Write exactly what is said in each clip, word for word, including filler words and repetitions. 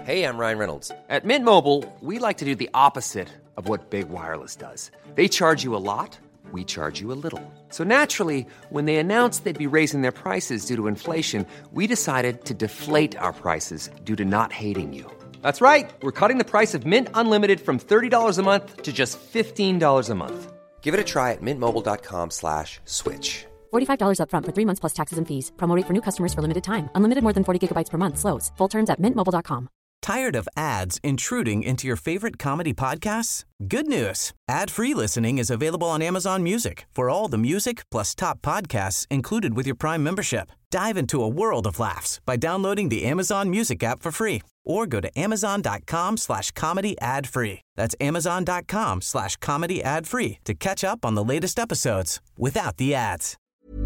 Hey, I'm Ryan Reynolds. At Mint Mobile, we like to do the opposite of what Big Wireless does. They charge you a lot, we charge you a little. So naturally, when they announced they'd be raising their prices due to inflation, we decided to deflate our prices due to not hating you. That's right. We're cutting the price of Mint Unlimited from thirty dollars a month to just fifteen dollars a month. Give it a try at mintmobile.com slash switch. forty-five dollars up front for three months plus taxes and fees. Promo rate for new customers for limited time. Unlimited more than forty gigabytes per month slows. Full terms at mint mobile dot com. Tired of ads intruding into your favorite comedy podcasts? Good news. Ad-free listening is available on Amazon Music for all the music plus top podcasts included with your Prime membership. Dive into a world of laughs by downloading the Amazon Music app for free or go to amazon.com slash comedy ad free. That's amazon.com slash comedy ad free to catch up on the latest episodes without the ads.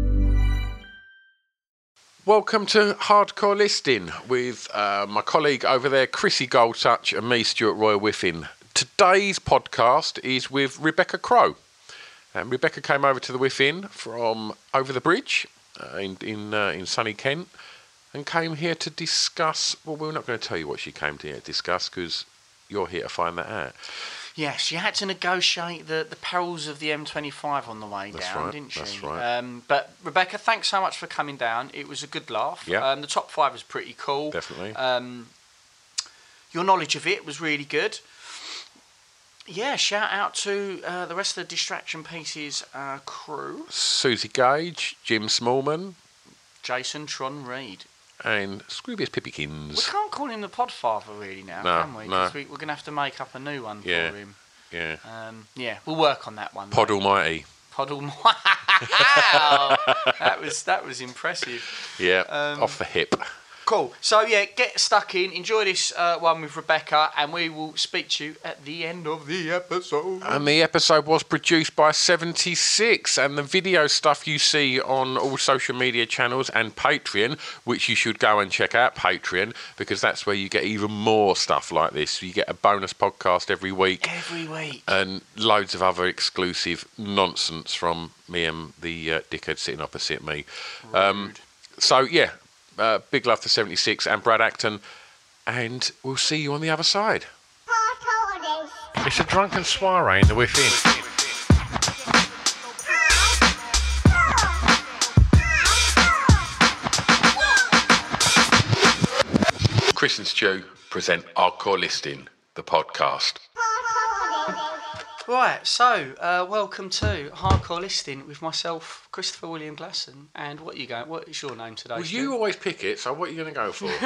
Welcome to Hardcore Listing with uh, my colleague over there, Chrissy Goldtouch, and me, Stuart Roy Whiffin. Today's podcast is with Rebecca Crow. And Rebecca came over to the Whiffin from over the bridge uh, in in, uh, in sunny Kent and came here to discuss, well, we're not going to tell you what she came to here to discuss because you're here to find that out. Yes, she had to negotiate the, the perils of the M twenty-five on the way That's down, right, didn't she? that's right. Um, but Rebecca, thanks so much for coming down. It was a good laugh. Yeah. Um, the top five was pretty cool. Definitely. Um, your knowledge of it was really good. Yeah, shout out to uh, the rest of the Distraction Pieces uh, crew. Susie Gage, Jim Smallman, Jason Tron Reed. and Scroobius Pippikins. We can't call him the Podfather really now, No, can we? no. 'Cause we, we're going to have to make up a new one Yeah. for him. Yeah. Um, yeah, we'll work on that one. Pod though. Almighty. Pod Almighty. Wow, that was that was impressive. Yeah, Um, off the hip. Cool. So yeah, get stuck in. Enjoy this uh, one with Rebecca, and we will speak to you at the end of the episode. And the episode was produced by seventy-six, and the video stuff you see on all social media channels and Patreon, which you should go and check out Patreon, because that's where you get even more stuff like this. You get a bonus podcast every week. Every week. And loads of other exclusive nonsense from me and the uh, dickhead sitting opposite me. Um, so, yeah, uh, big love to seventy-six and Brad Acton, and we'll see you on the other side. It's a drunken soiree in the Within. Chris and Stu present Hardcore Listing, the podcast. Right, so uh, welcome to Hardcore Listing with myself, Christopher William Glasson, and what are you going? What is your name today? Well, Stu? you always pick it, so what are you going to go for?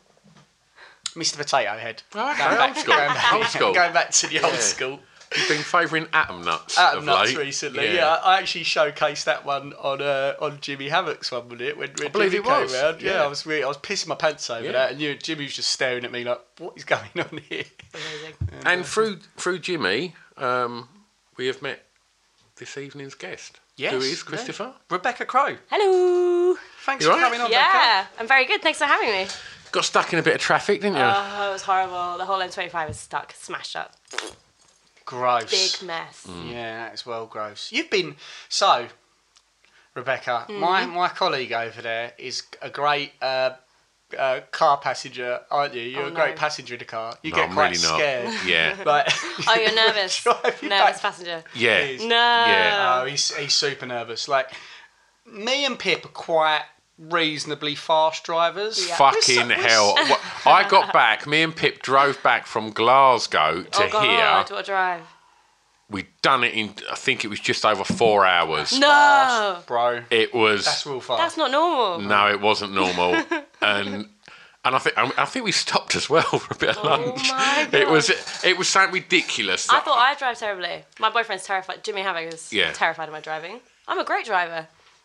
Mister Potato Head. Oh, okay, Going back- old school. Going back, Old school. Going back to the old Yeah. school. You've been favouring Atom Nuts Atom of Nuts late. recently. Yeah. I actually showcased that one on uh, on Jimmy Hammock's one, wasn't it? When, when I believe Jimmy it was, came round. Yeah. yeah. I was really, I was pissing my pants over Yeah. that, and you, Jimmy was just staring at me like, "What is going on here?" And through through Jimmy, um, we have met this evening's guest. Yes, Who is yeah. Christopher? Rebecca Crow. Hello. Thanks You for all right? coming on, Yeah, I'm very good. Thanks for having me. Got stuck in a bit of traffic, didn't you? Oh, it was horrible. The whole M twenty-five was stuck, smashed up. Rebecca. Gross. Big mess. Mm. Yeah, that's well gross. You've been so, Rebecca. My my colleague over there is a great uh, uh, car passenger, aren't you? You're Oh, a great no. passenger in the car. You No, get I'm quite really not. scared. Yeah. Like, Oh, you're nervous. Drive you Nervous back. passenger. Yeah. He is. No. Yeah. Oh, he's he's super nervous. Like me and Pip are quite reasonably fast drivers. Yeah. Fucking We're so- we're hell. so- Well, I got back, me and Pip drove back from Glasgow to Oh, God, here. what a drive. We'd done it in, I think it was just over four hours. No. Bro, It was... that's real fast. That's not normal. No, it wasn't normal. and... And I think I think we stopped as well for a bit of Oh lunch. my It God. was it was something ridiculous. I thought I drive terribly. My boyfriend's terrified. Jimmy Havoc is Yeah. terrified of my driving. I'm a great driver.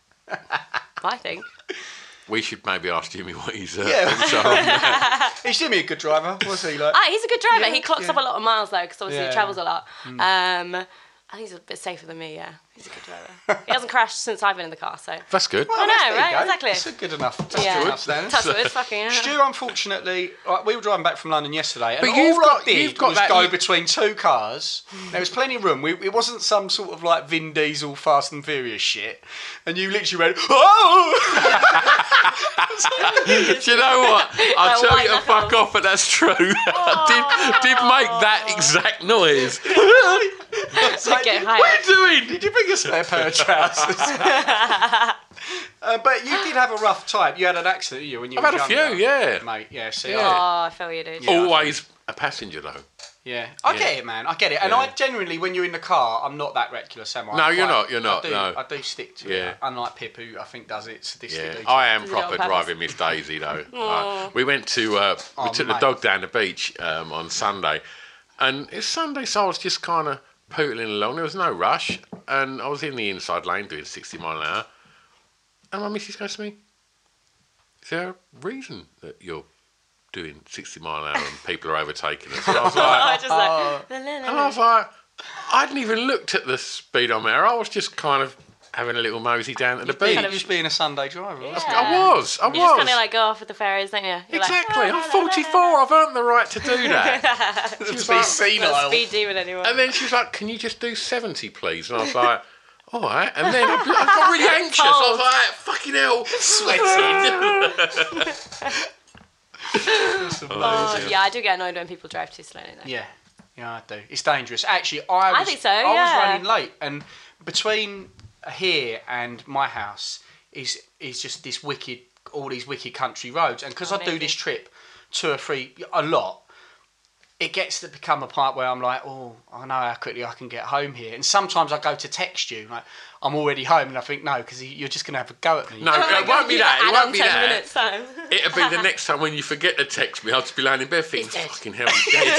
I think. We should maybe ask Jimmy what he's. Uh, Yeah. thoughts are on that. Is Jimmy a good driver? What's he like? Ah, he's a good driver. Yeah, he clocks yeah. up a lot of miles though, because obviously Yeah. he travels a lot. Um, I think he's a bit safer than me, yeah. He's a good driver. He hasn't crashed since I've been in the car, so. That's good. Well, I that's- know, there you right? go. Exactly. That's a good enough. That's Yeah. good enough standard. Touch wood, fucking hell. Stu, unfortunately, right, we were driving back from London yesterday, and But all you've I got- did you've got was that- go you- between two cars. There was plenty of room. We, it wasn't some sort of like Vin Diesel Fast and Furious shit. And you literally went, oh! Do you know what? I'll Like tell white you to fuck knuckles. off, but that's true. I did, did make that exact noise. Like, Get what higher. are you doing? Did you bring a spare pair of trousers? uh, but you did have a rough time. You had an accident, didn't you, when you I've were had a younger, few, yeah. mate. Yeah, see, Yeah. I, Oh, I feel you, dude. Yeah. Always a passenger, though. yeah, I Yeah. get it, man. I get it. And Yeah. I generally, when you're in the car, I'm not that reckless, am I? No, I'm you're quite- not, you're not, I do, no. I do stick to Yeah. it. Unlike Pip, who I think does it Yeah, sadistically. I am Does it on proper purpose? driving Miss Daisy though. Uh, we went to uh, we Oh, took mate. the dog down the beach um, on Sunday, and it's Sunday, so I was just kind of pootling along. There was no rush, and I was in the inside lane doing sixty mile an hour, and my missus goes to me, "Is there a reason that you're doing sixty mile an hour and people are overtaking us?" And I was like, I just like, la, la, and la, I la. was like, I hadn't even looked at the speedometer. I was just kind of having a little mosey down at the beach. Kind of just being a Sunday driver. wasn't Yeah. I was, I You was. just kind of like go off with the fairies, don't you? You're Exactly. Like, I'm forty-four. I've earned the right to do that. it? She was To be like- Not a senile. speed demon anymore. and then she was like, "Can you just do seventy, please?" And I was like, "All right." And then I, I got really anxious. I was like, "Fucking hell, Sweating. Oh, yeah, I do get annoyed when people drive too slowly, though. Yeah, yeah, I do. It's dangerous. Actually, I was, I think so, I yeah. was running late, and between here and my house is is just this wicked, all these wicked country roads, and because I do Amazing. this trip two or three a lot, it gets to become a part where I'm like, oh, I know how quickly I can get home here, and sometimes I go to text you like I'm already home, and I think no, because you're just gonna have a go at me. No, it won't be that. It Add won't on be ten that. minutes time. It'll be the next time when you forget to text me. I'll just be lying in bed thinking, He's dead. "Fucking hell, he's dead."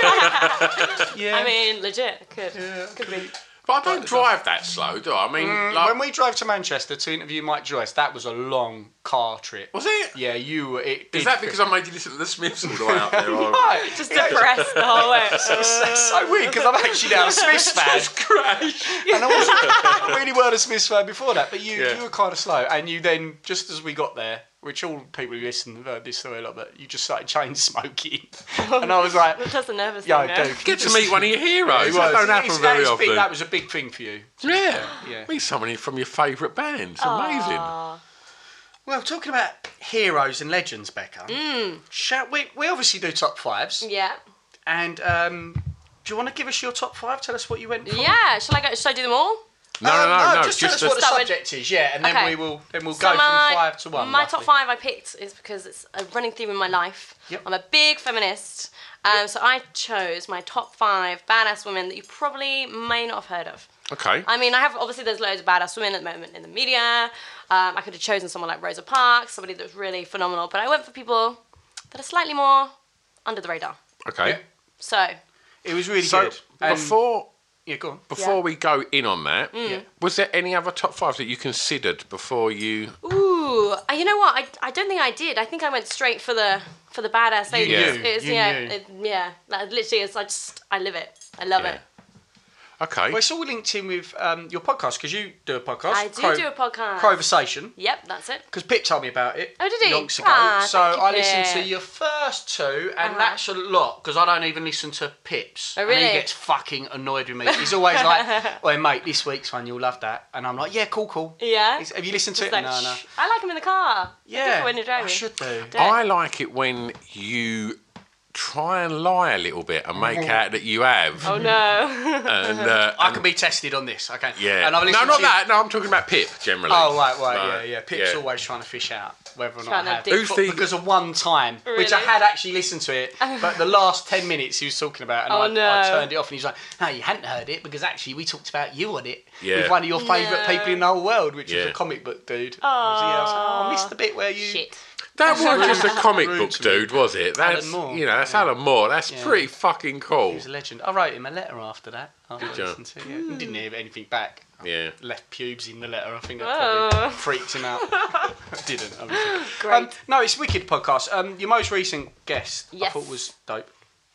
yeah. I mean, legit, could. Could be. But I don't drive that slow, do I? I mean, like, when we drove to Manchester to interview Mike Joyce, that was a long car trip. was it? Yeah, you were. It Is did that feel- because I made you listen to the Smiths all the way up there? Or... Right. Just depressed the whole way. It's, it's so weird because I'm actually now a Smiths fan. Just crash. And I wasn't really weren't a Smiths fan before that, but you, Yeah. you were kind of slow. And you then, just as we got there, which all people who listen have heard this story a lot, but you just started chain smoking. And I was like, That's a nervous yo, thing, yeah. dude. Get to meet one of your heroes. It That was. don't happen It's- very that, is often. big, that was a big thing for you. Yeah. Yeah. Meet someone from your favourite band. It's amazing. Aw. Well, talking about heroes and legends, Becca, shall we, we obviously do top fives. Yeah. And um, do you want to give us your top five? Tell us what you went for. Yeah. Shall I go? Should I do them all? No, no, no, Um, no. Just tell us the- what the Start with- subject is, yeah, and then Okay. we will then we'll So go my, from five to one. My roughly. top five I picked is because it's a running theme in my life. Yep. I'm a big feminist. Um, So I chose my top five badass women that you probably may not have heard of. Okay. I mean, I have obviously there's loads of badass women at the moment in the media. Um, I could have chosen someone like Rosa Parks, somebody that was really phenomenal, but I went for people that are slightly more under the radar. Okay. Yeah. So It was really So good. And- before yeah, go on. before Yeah. we go in on that, Yeah. was there any other top fives that you considered before you? Ooh, uh, you know what? I, I don't think I did. I think I went straight for the for the badass ladies. knew. It's, You yeah, knew. It, yeah. Like, literally, it's I just I live it. I love Yeah. it. Okay. Well, it's all linked in with um, your podcast because you do a podcast. I do Cro- do a podcast. Conversation. Yep, that's it. Because Pip told me about it. Oh, did he? Yonks ago. Ah, so thank you, I listened to Pip. your first two, and Uh-huh. that's a lot because I don't even listen to Pip's. Oh, And he really? gets fucking annoyed with me. He's always like, "Well, mate, this week's one you'll love that," and I'm like, "Yeah, cool, cool." Yeah. He's- Have you listened to It's it? like, no, no. shh. I like him in the car. It's Yeah, different when you're I driving. should do. Don't. I like it when you try and lie a little bit and make out that you have. Oh no. And, uh, I and- can be tested on this. Okay. yeah. And I've no, listened not to that. No, I'm talking about Pip generally. Oh, right, right, Right, yeah, yeah. Pip's yeah. always trying to fish out whether or not Trying I to have. dig Who's But the- because of one time, which I Really? had actually listened to it, but the last ten minutes he was talking about, and Oh, I, no. I turned it off, and he's like, "No, you hadn't heard it because actually we talked about you on it Yeah. with one of your favourite No. people in the whole world, which Yeah. was a comic book dude." I, was, yeah, I, was like, oh, I missed the bit where you. Shit. That wasn't just a comic Rude book to me. dude, was it? That's, Alan Moore. You know, that's Alan Moore. That's Yeah. pretty fucking cool. He was a legend. I wrote him a letter after that. After Did I you? listened to it, yeah. He didn't hear anything back. Yeah. Left pubes in the letter. I think that Oh. probably freaked him out. Didn't. Obviously. Great. Um, no, it's wicked podcast. Um, your most recent guest, I Yes. thought was dope.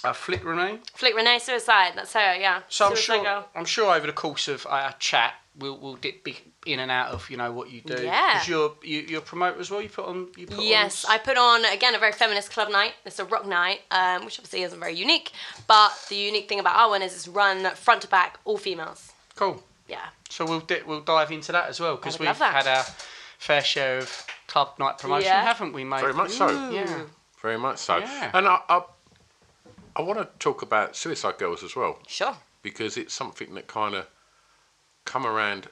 Uh, Flick Renee. Flick Renee Suicide. That's her. Yeah. So I'm Suicide sure. Girl. I'm sure over the course of our chat, we'll we'll dip in and out of you know what you do. Yeah. Because you're you, you're a promoter as well. You put on. You put Yes, on... I put on again a very feminist club night. It's a rock night, um, which obviously isn't very unique. But the unique thing about our one is it's run front to back, all females. Cool. Yeah. So we'll di- we'll dive into that as well because would we've love that. had our fair share of club night promotion, Yeah. haven't we, mate? Very much so. Yeah. Very much so. Yeah. And I, I, I want to talk about Suicide Girls as well, Sure. because it's something that kind of come around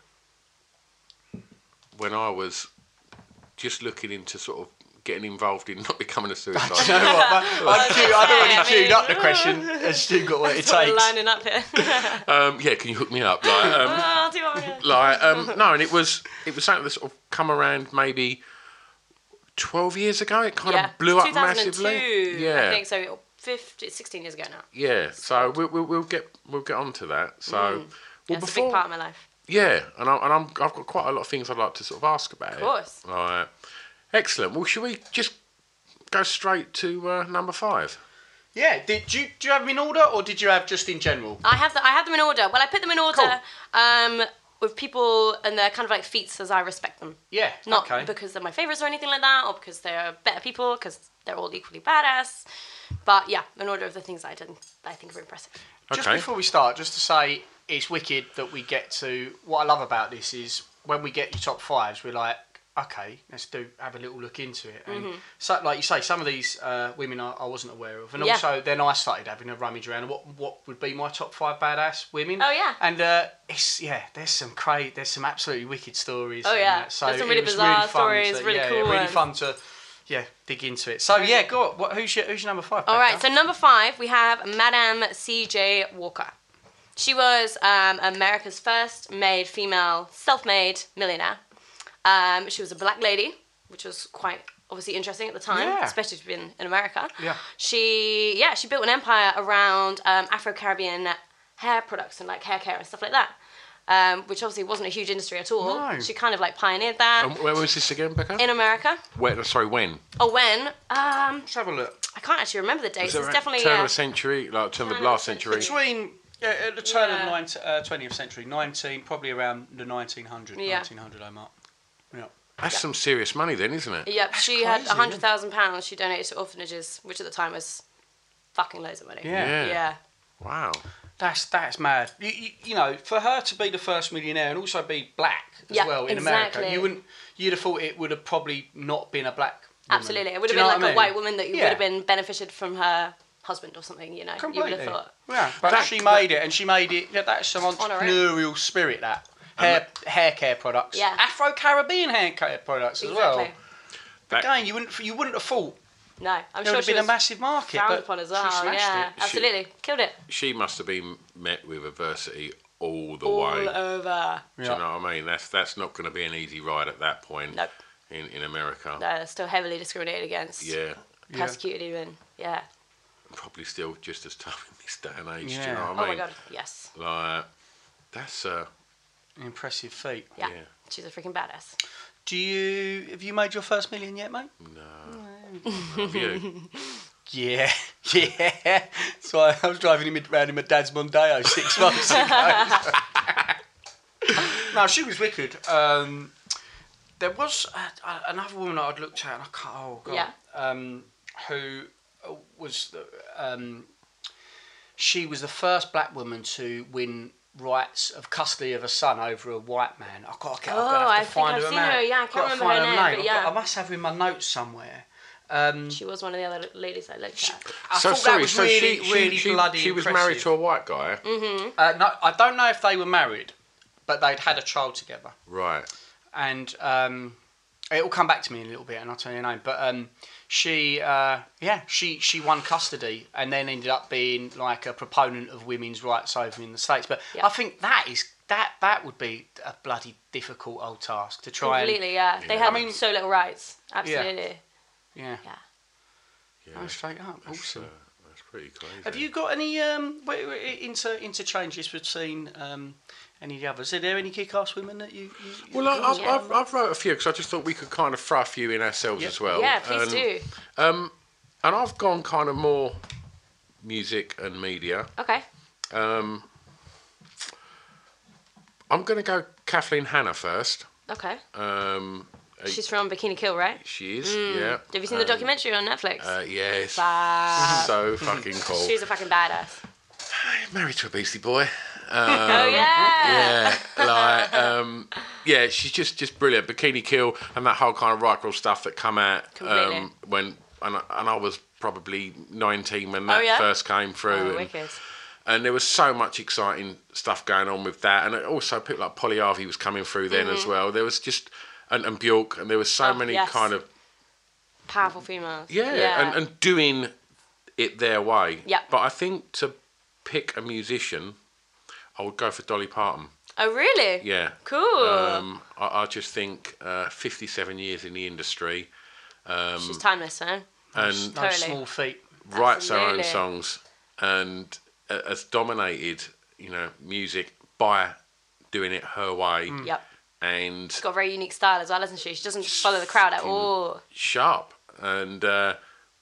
when I was just looking into sort of getting involved in not becoming a suicide. Do you know what? I, I'd, queue, I'd I already mean- queued up the question. Has Stu got what it That's what we're takes? lining up here. um, yeah, can you hook me up? Like, um, Oh, I'll do what I'm gonna- like um, no, and it was it was something that sort of come around maybe twelve years ago. It kind yeah. of blew up two thousand two, massively. Yeah, I think so. fifteen, sixteen years ago now. yeah. So we'll, we'll we'll get we'll get on to that. So well, Yeah, it's a before big part of my life. yeah, and I and I'm I've got quite a lot of things I'd like to sort of ask about. Of course. It. Right. Excellent. Well, should we just go straight to uh, number five? Yeah. Did you do you have them in order or did you have just in general? I have the, I have them in order. Well, I put them in order um, with people and they're kind of like feats as I respect them. Yeah. Not okay. because they're my favourites or anything like that, or because they're better people, because they're all equally badass. But yeah, in order of the things I did, I think are impressive. Just Okay. before we start, just to say, it's wicked that we get to. What I love about this is when we get your top fives, we're like, okay, let's do have a little look into it. And Mm-hmm. so, like you say, some of these uh, women I, I wasn't aware of, and Yeah. also then I started having a rummage around what what would be my top five badass women. Oh, yeah. and uh, it's yeah, there's some cra- there's some absolutely wicked stories. Oh, and yeah. that. So There's some it really was bizarre really fun stories, to, really yeah, cool yeah, really ones. fun to yeah dig into it. So yeah, go on. What, who's your who's your number five? All right, Becca? so number five, we have Madame C J Walker. She was um, America's first made female self-made millionaire. Um, she was a black lady, which was quite obviously interesting at the time, Yeah. especially to be in, in America. Yeah. She, yeah, she built an empire around um, Afro-Caribbean hair products and like hair care and stuff like that, um, which obviously wasn't a huge industry at all. No. She kind of like pioneered that And where was this again, Becca? in America. Where, sorry, when? Oh, when? Um, Let's have a look. I can't actually remember the dates. Was it It's around definitely turn uh, of the century, like turn of the turn of last the century. century. Between yeah, at the turn Yeah. of the nineteenth, uh, twentieth century, nineteen, probably around the nineteen hundred, Yeah. nineteen hundred, I mark. Yeah. That's some serious money, then, isn't it? Yep, she had crazy, a hundred thousand pounds she donated to orphanages, which at the time was fucking loads of money. Yeah. Yeah. Yeah. Wow. That's that's mad. You, you, you know, for her to be the first millionaire and also be black as Yeah, well in exactly. America, you wouldn't. You'd have thought it would have probably not been a black woman. Absolutely. It would Do have you been know like what I a mean? white woman that you Yeah. would have been benefited from her husband or something, you know. Completely. You would have thought. Yeah, but That- she made it, and she made it. Yeah, that's some entrepreneurial spirit. That hair hair care products, Yeah. Afro Caribbean hair care products as well. Exactly. That- Again, you wouldn't you wouldn't have thought No, I'm there sure would have she been a was massive market, frowned but upon as she well. smashed Yeah, it. absolutely. Killed it. She must have been met with adversity all the All way. over. Do you know what I mean? That's that's not going to be an easy ride at that point Nope. in, in America. No, still heavily discriminated against. Yeah. Persecuted even. Yeah. Probably still just as tough in this day and age. Do you Yeah. know Oh what I my mean? god. Yes. Like, that's uh, An impressive feat. Yeah. Yeah. She's a freaking badass. Do you have you made your first million yet, mate? have you? Yeah, yeah. So I, I was driving him around in my dad's Mondeo six months ago. No, she was wicked. Um, there was uh, another woman I'd looked at, and I can't. Oh god. Yeah. Um, who was um, she was the first black woman to win rights of custody of a son over a white man. I've got to get. Oh, I've got to have I to think find I've her seen name. her, yeah, I can't Got to remember find her name, but I've got- yeah. I must have her in my notes somewhere. Um, She was one of the other ladies I looked at. I so thought sorry. that was so really, she, really she, bloody she was impressive. married to a white guy, Uh, no, I don't know if they were married, but they'd had a child together. right? And um, it'll come back to me in a little bit, and I'll tell you her name. But um, she, uh, yeah, she she won custody, and then ended up being like a proponent of women's rights over in the States. But Yeah. I think that is that that would be a bloody difficult old task to try Completely, yeah. They Yeah. had I mean- so little rights. Absolutely. and yeah, Yeah. Yeah, oh, straight up, that's, awesome. uh, that's pretty crazy. Have you got any um, wait, wait, inter interchanges between um, any of the others? Are there any kick-ass women that you? you, you Well, I, I've, Yeah. I've, I've wrote a few because I just thought we could kind of throw a few in ourselves Yep. as well. Yeah, please and, do. Um, and I've gone kind of more music and media. Okay. Um, I'm going to go Kathleen Hanna first. Okay. Um, She's from Bikini Kill, right? She is, yeah. Have you seen the documentary on Netflix? Uh, yes. Fab. So fucking cool. She's a fucking badass. Married to a Beastie Boy. Um, oh yeah. Yeah, like, um, yeah, she's just, just brilliant. Bikini Kill and that whole kind of rock roll stuff that come out Completely. um, when, and I, and I was probably nineteen when that Oh, yeah? first came through. Oh, and, wicked. and there was so much exciting stuff going on with that, and also people like Polly Harvey was coming through then as well. There was just and, and Bjork, and there was so Mm-hmm. Oh, many yes. kind of Powerful females. yeah, Yeah. And, and doing it their way. Yeah. But I think to pick a musician, I would go for Dolly Parton. Oh really? Yeah. Cool. Um, I, I just think uh, fifty-seven years in the industry. Um, She's timeless, man. and No Totally. small feat. writes her own Absolutely. songs and uh, has dominated, you know, music by doing it her way. Yep. And She's got a very unique style as well, hasn't she? She doesn't follow the crowd at all. sharp and uh,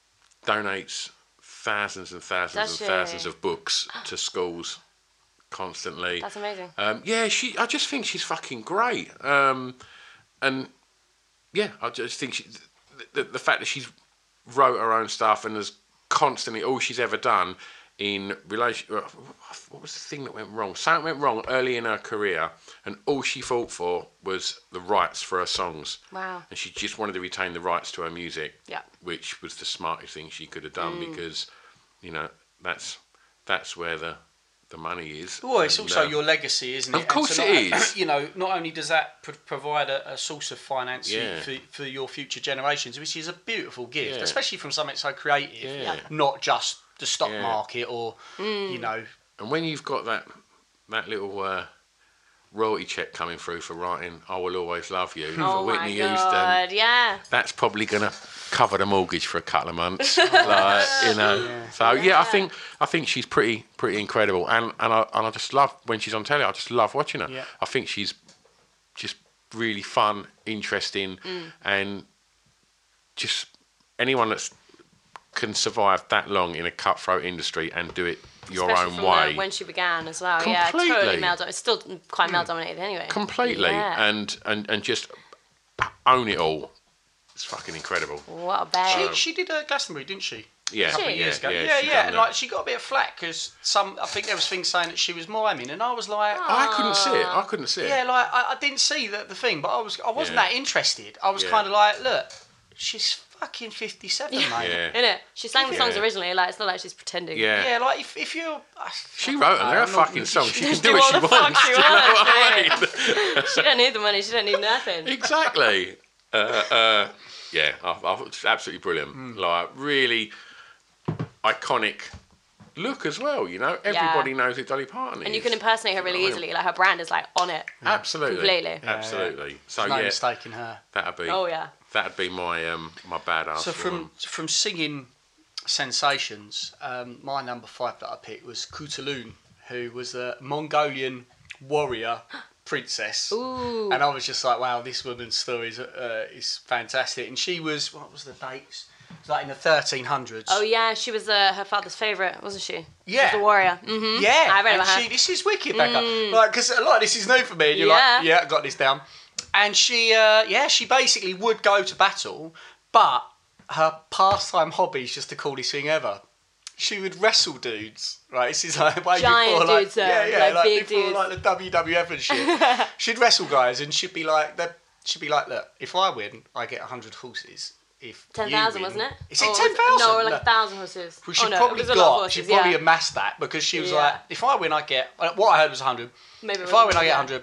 donates thousands and thousands Does and she? thousands of books to schools constantly. That's amazing. Um, yeah, she. I just think she's fucking great. Um, and yeah, I just think she, the, the the fact that she's wrote her own stuff and has constantly all she's ever done in relation. What was the thing that went wrong? Something went wrong early in her career, and all she fought for was the rights for her songs. Wow. And she just wanted to retain the rights to her music. Yeah. Which was the smartest thing she could have done Mm. because, you know, that's that's where the the money is. Well, it's And, also uh, your legacy, isn't it? Of course And it not- is. You know, not only does that pro- provide a, a source of finance Yeah. for, for your future generations, which is a beautiful gift, Yeah. especially from something so creative, Yeah. not just the stock Yeah. market or, Mm. you know. And when you've got that that little uh, royalty check coming through for writing "I Will Always Love You" Oh for Whitney my Houston, god, yeah. that's probably gonna cover the mortgage for a couple of months. like, you know. So yeah, I think I think she's pretty pretty incredible, and and I and I just love when she's on telly. I just love watching her. Yeah. I think she's just really fun, interesting, Mm. and just anyone that's can survive that long in a cutthroat industry and do it your Especially own from way. The, when she began as well. Yeah, Completely. totally male dominated. It's still quite male dominated anyway. Completely, Yeah. and, and and just own it all. It's fucking incredible. What a babe. She, she did a Glastonbury, didn't she? Yeah, A couple She? of years ago. yeah, Yeah, she yeah. done And that. like she got a bit of flack because some, I think there was things saying that she was miming, and I was like, I couldn't see it. I couldn't see it. yeah, like I, I didn't see the, the thing, but I was, I wasn't Yeah. that interested. I was Yeah. kind of like, look, she's fucking fifty-seven, mate. Yeah. Innit? She sang the songs Yeah. originally, like it's not like she's pretending. Yeah. Yeah, like if, if you're, She wrote them. They're a I'm not- fucking song. She can Just do do what all she the fuck wants. she Do you know what I wants, mean? She don't need the money, she don't need nothing. Exactly. Uh, uh, yeah, I, I, it's absolutely brilliant. Hmm. Like really iconic look as well. You know, everybody knows who Dolly Parton is. And you can impersonate her really know, easily. Like her brand is like on it. absolutely, Completely. absolutely. So There's no yeah, mistake in her. that'd be. Oh yeah. That'd be my um my badass. So from woman. from singing sensations, um, my number five that I picked was Kutulun, who was a Mongolian warrior princess. Ooh. And I was just like, wow, this woman's story is, uh, is fantastic. And she was, what was the dates? It was like in the thirteen hundreds. Oh yeah, she was uh, her father's favourite, wasn't she? She Yeah. was a warrior. Mm-hmm. Yeah, I read and about her. she, this is wicked, Becca. Like, because a lot of this is new for me, and you're Yeah. like, yeah, I got this down. And she, uh, yeah, she basically would go to battle, but her pastime hobby is just the coolest thing ever. She would wrestle dudes, right? This is like way Giant before, like, dudes, though, yeah, yeah, like like, big before dudes. like the W W F and shit. She'd wrestle guys, and she'd be like, they'd- she'd be like, look, if I win, I get a hundred horses. If Ten you thousand, win- wasn't it? Is it Or was ten thousand? No, or like a thousand horses. Well, she oh, no, probably it was a lot of got. She horses, probably yeah. amassed that because she was Yeah. like, if I win, I get. uh, What I heard was a hundred. Maybe it If was I win, I get yeah. a hundred.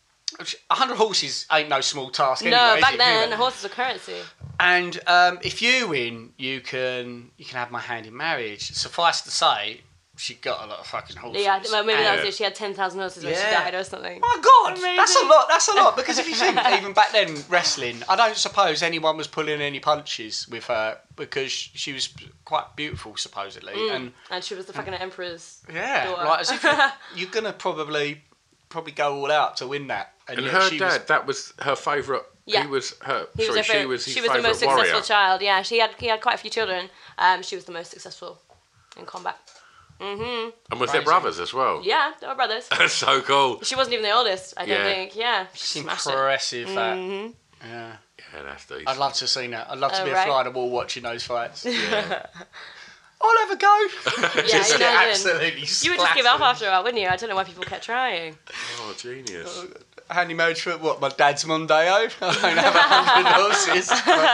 A hundred horses ain't no small task. Anyway, No, is back it? then You know? horses were currency. And um, if you win, you can you can have my hand in marriage. Suffice to say, she got a lot of fucking horses. Yeah, well, maybe that And- was it. She had ten thousand horses when she Yeah. died or something. My God, that's a Amazing. lot. That's a lot because if you think even back then wrestling, I don't suppose anyone was pulling any punches with her because she was quite beautiful supposedly, and And she was the fucking emperor's yeah, daughter. like as if you're, you're gonna probably probably go all out to win that. And yet her she dad, was- that was her favourite. Yeah. He was her. He was sorry, her she favourite- was his she was the favourite most warrior. successful child. Yeah, she had he had quite a few children. Um, she was the most successful in combat. Mm-hmm. And was their brothers as well? Yeah, they were brothers. That's so cool. She wasn't even the oldest, I don't Yeah. think. Yeah, she It's smashed impressive, it. that. Mm-hmm. Yeah. Yeah, that's decent. I'd love to have seen that. I'd love to Oh, be a right. fly on the wall watching those fights. Yeah. I'll have a go. Yeah, Just you get imagine. absolutely You would just give up splattered. after a while, wouldn't you? I don't know why people kept trying. Oh, genius. Handy marriage for what? My dad's Mondeo. I don't have a hundred horses.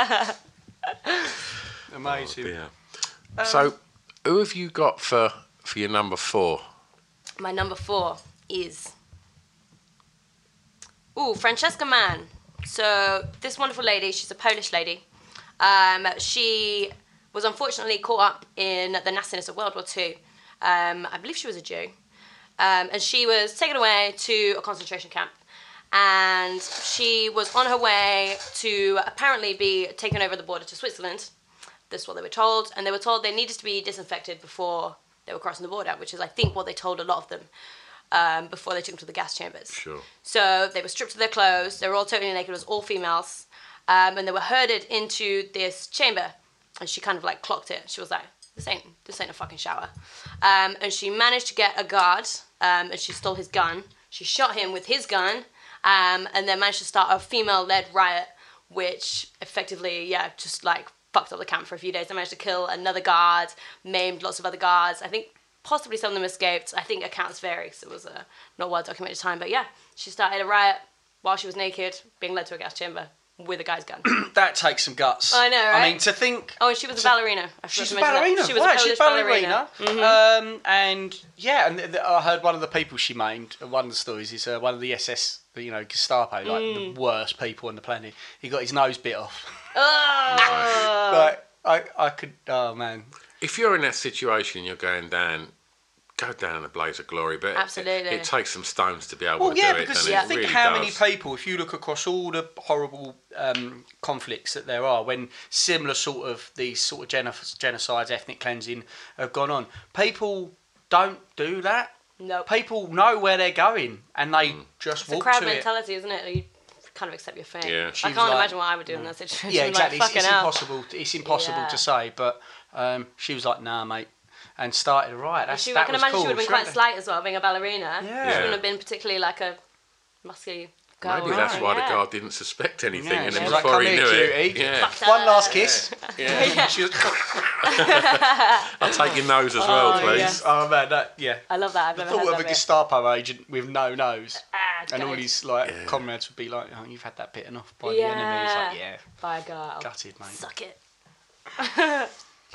but- Amazing. Yeah. So, who have you got for for your number four? My number four is... Ooh, Francesca Mann. So, this wonderful lady, she's a Polish lady. Um, she was unfortunately caught up in the nastiness of World War Two. Um, I believe she was a Jew. Um, and she was taken away to a concentration camp. And she was on her way to apparently be taken over the border to Switzerland. This is what they were told. And they were told they needed to be disinfected before they were crossing the border, which is, I think, what they told a lot of them um, before they took them to the gas chambers. Sure. So they were stripped of their clothes. They were all totally naked. It was all females. Um, and they were herded into this chamber. And she kind of, like, clocked it. She was like, this ain't, this ain't a fucking shower. Um, and she managed to get a guard, um, and she stole his gun. She shot him with his gun, um, and then managed to start a female-led riot, which effectively, yeah, just, like, fucked up the camp for a few days. They managed to kill another guard, maimed lots of other guards. I think possibly some of them escaped. I think accounts vary, because it was a not well-documented time. But, yeah, she started a riot while she was naked, being led to a gas chamber with a guy's gun. That takes some guts. I know, right? I mean, to think. Oh, and she was a ballerina. I forgot She's to a mention that. ballerina. She was right, a she's Polish a ballerina. ballerina. Um, and yeah, and th- th- I heard one of the people she maimed. One of the stories is uh, one of the S S, you know, Gestapo, like Mm. the worst people on the planet. He got his nose bit off. Oh. Like I, I could. Oh man. If you're in that situation, you're going down, go down in a blaze of glory. But Absolutely. it, it takes some stones to be able Well, to yeah, do it. because doesn't I it? think It really how does. many people, if you look across all the horrible um, conflicts that there are, when similar sort of these sort of geno- genocides, ethnic cleansing have gone on, people don't do that. Nope. People know where they're going, and they Mm. just It's a walk crowd to it. mentality, isn't it? You kind of accept your fate. Yeah. I She can't was like- imagine what I would do in that situation. Yeah, exactly. Like, it's, it's fucking hell. impossible. It's impossible Yeah. to say, but um, she was like, "Nah, mate," and started a riot. That's, She, I that can was imagine cool. she would have been She quite went- slight as well, being a ballerina. Yeah. She Yeah. wouldn't have been particularly like a musky girl. Maybe or that's anything, why yeah. the guard didn't suspect anything, Yeah, and she then was like, before "Come he here, knew it, cutie." yeah, Fuck One that. last kiss. yeah. She was, I'll take your nose as well, Oh, please. yeah. oh man, that yeah. I love that. I've The never thought heard of a of it. Gestapo agent with no nose, Ah, and all gutted. his like Yeah. comrades would be like, "Oh, you've had that bitten off by the enemy." It's like, yeah, By a girl. gutted, mate. Suck it. Have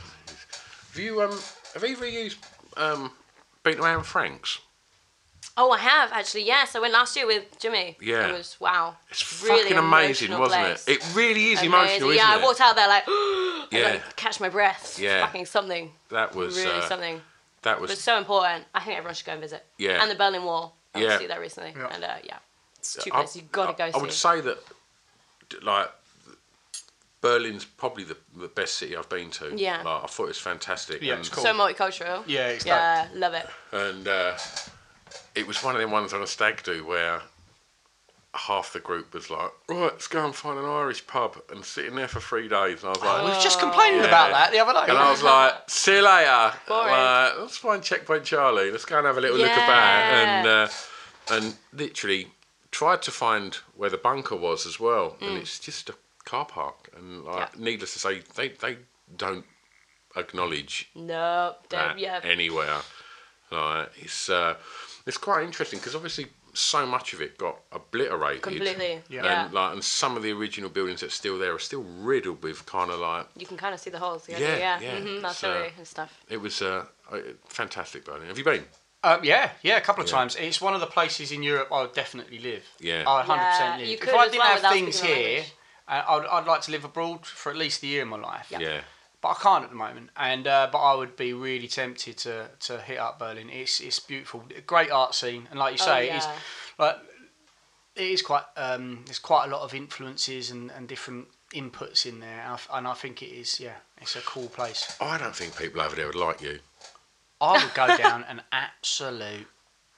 you um have either of you um been around Frank's? Oh, I have actually. Yes, I went last year with Jimmy. Yeah. It was wow. It's really fucking amazing, emotional wasn't place. it? It really is Amazing. emotional, isn't yeah, it? I walked out there like, I Yeah. like, catch my breath. Yeah. Fucking something. That was really uh, something. that It was was so important. I think everyone should go and visit. Yeah. And the Berlin Wall. I went Yeah. to see that recently. Yeah. And uh, yeah, it's two I- places you've got to go I, see. I would say that like Berlin's probably the, the best city I've been to. Yeah. Like, I thought it was fantastic. Yeah, and, it's cool. So multicultural. Yeah, it's Yeah, love it. and uh, it was one of them ones on a stag do where half the group was like, right, let's go and find an Irish pub, and sitting there for three days. And I was like, I was just complaining Yeah. about that the other day. and I was like, see you later. Boring. Like, let's find Checkpoint Charlie. Let's go and have a little look Yeah. about. And uh, and literally tried to find where the bunker was as well. And it's just a car park. And like, Mm. Yeah. needless to say, they, they don't acknowledge No, that don't, yeah. anywhere. Like, it's uh, it's quite interesting because obviously so much of it got obliterated. Completely. Yeah. Yeah. And like, and some of the original buildings that are still there are still riddled with kind of like You can kind of see the holes. Yeah, Yeah, yeah. yeah. Mm-hmm, It's, uh, absolutely. And stuff. it was uh, uh, fantastic. Berlin. Have you been? Um, yeah, yeah, a couple of Yeah. times. It's one of the places in Europe I would definitely live. Yeah. I would one hundred percent Yeah, live. you If could I as didn't well have without things speaking the here, language. uh, I'd, I'd like to live abroad for at least a year in my life. Yeah. Yeah. But I can't at the moment. And uh, but I would be really tempted to, to hit up Berlin. It's it's beautiful, a great art scene, and like you Oh, say, yeah. it's like it is quite. Um, there's quite a lot of influences and, and different inputs in there, and I, f- and I think it is. Yeah, it's a cool place. I don't think people over there would like you. I would go down an absolute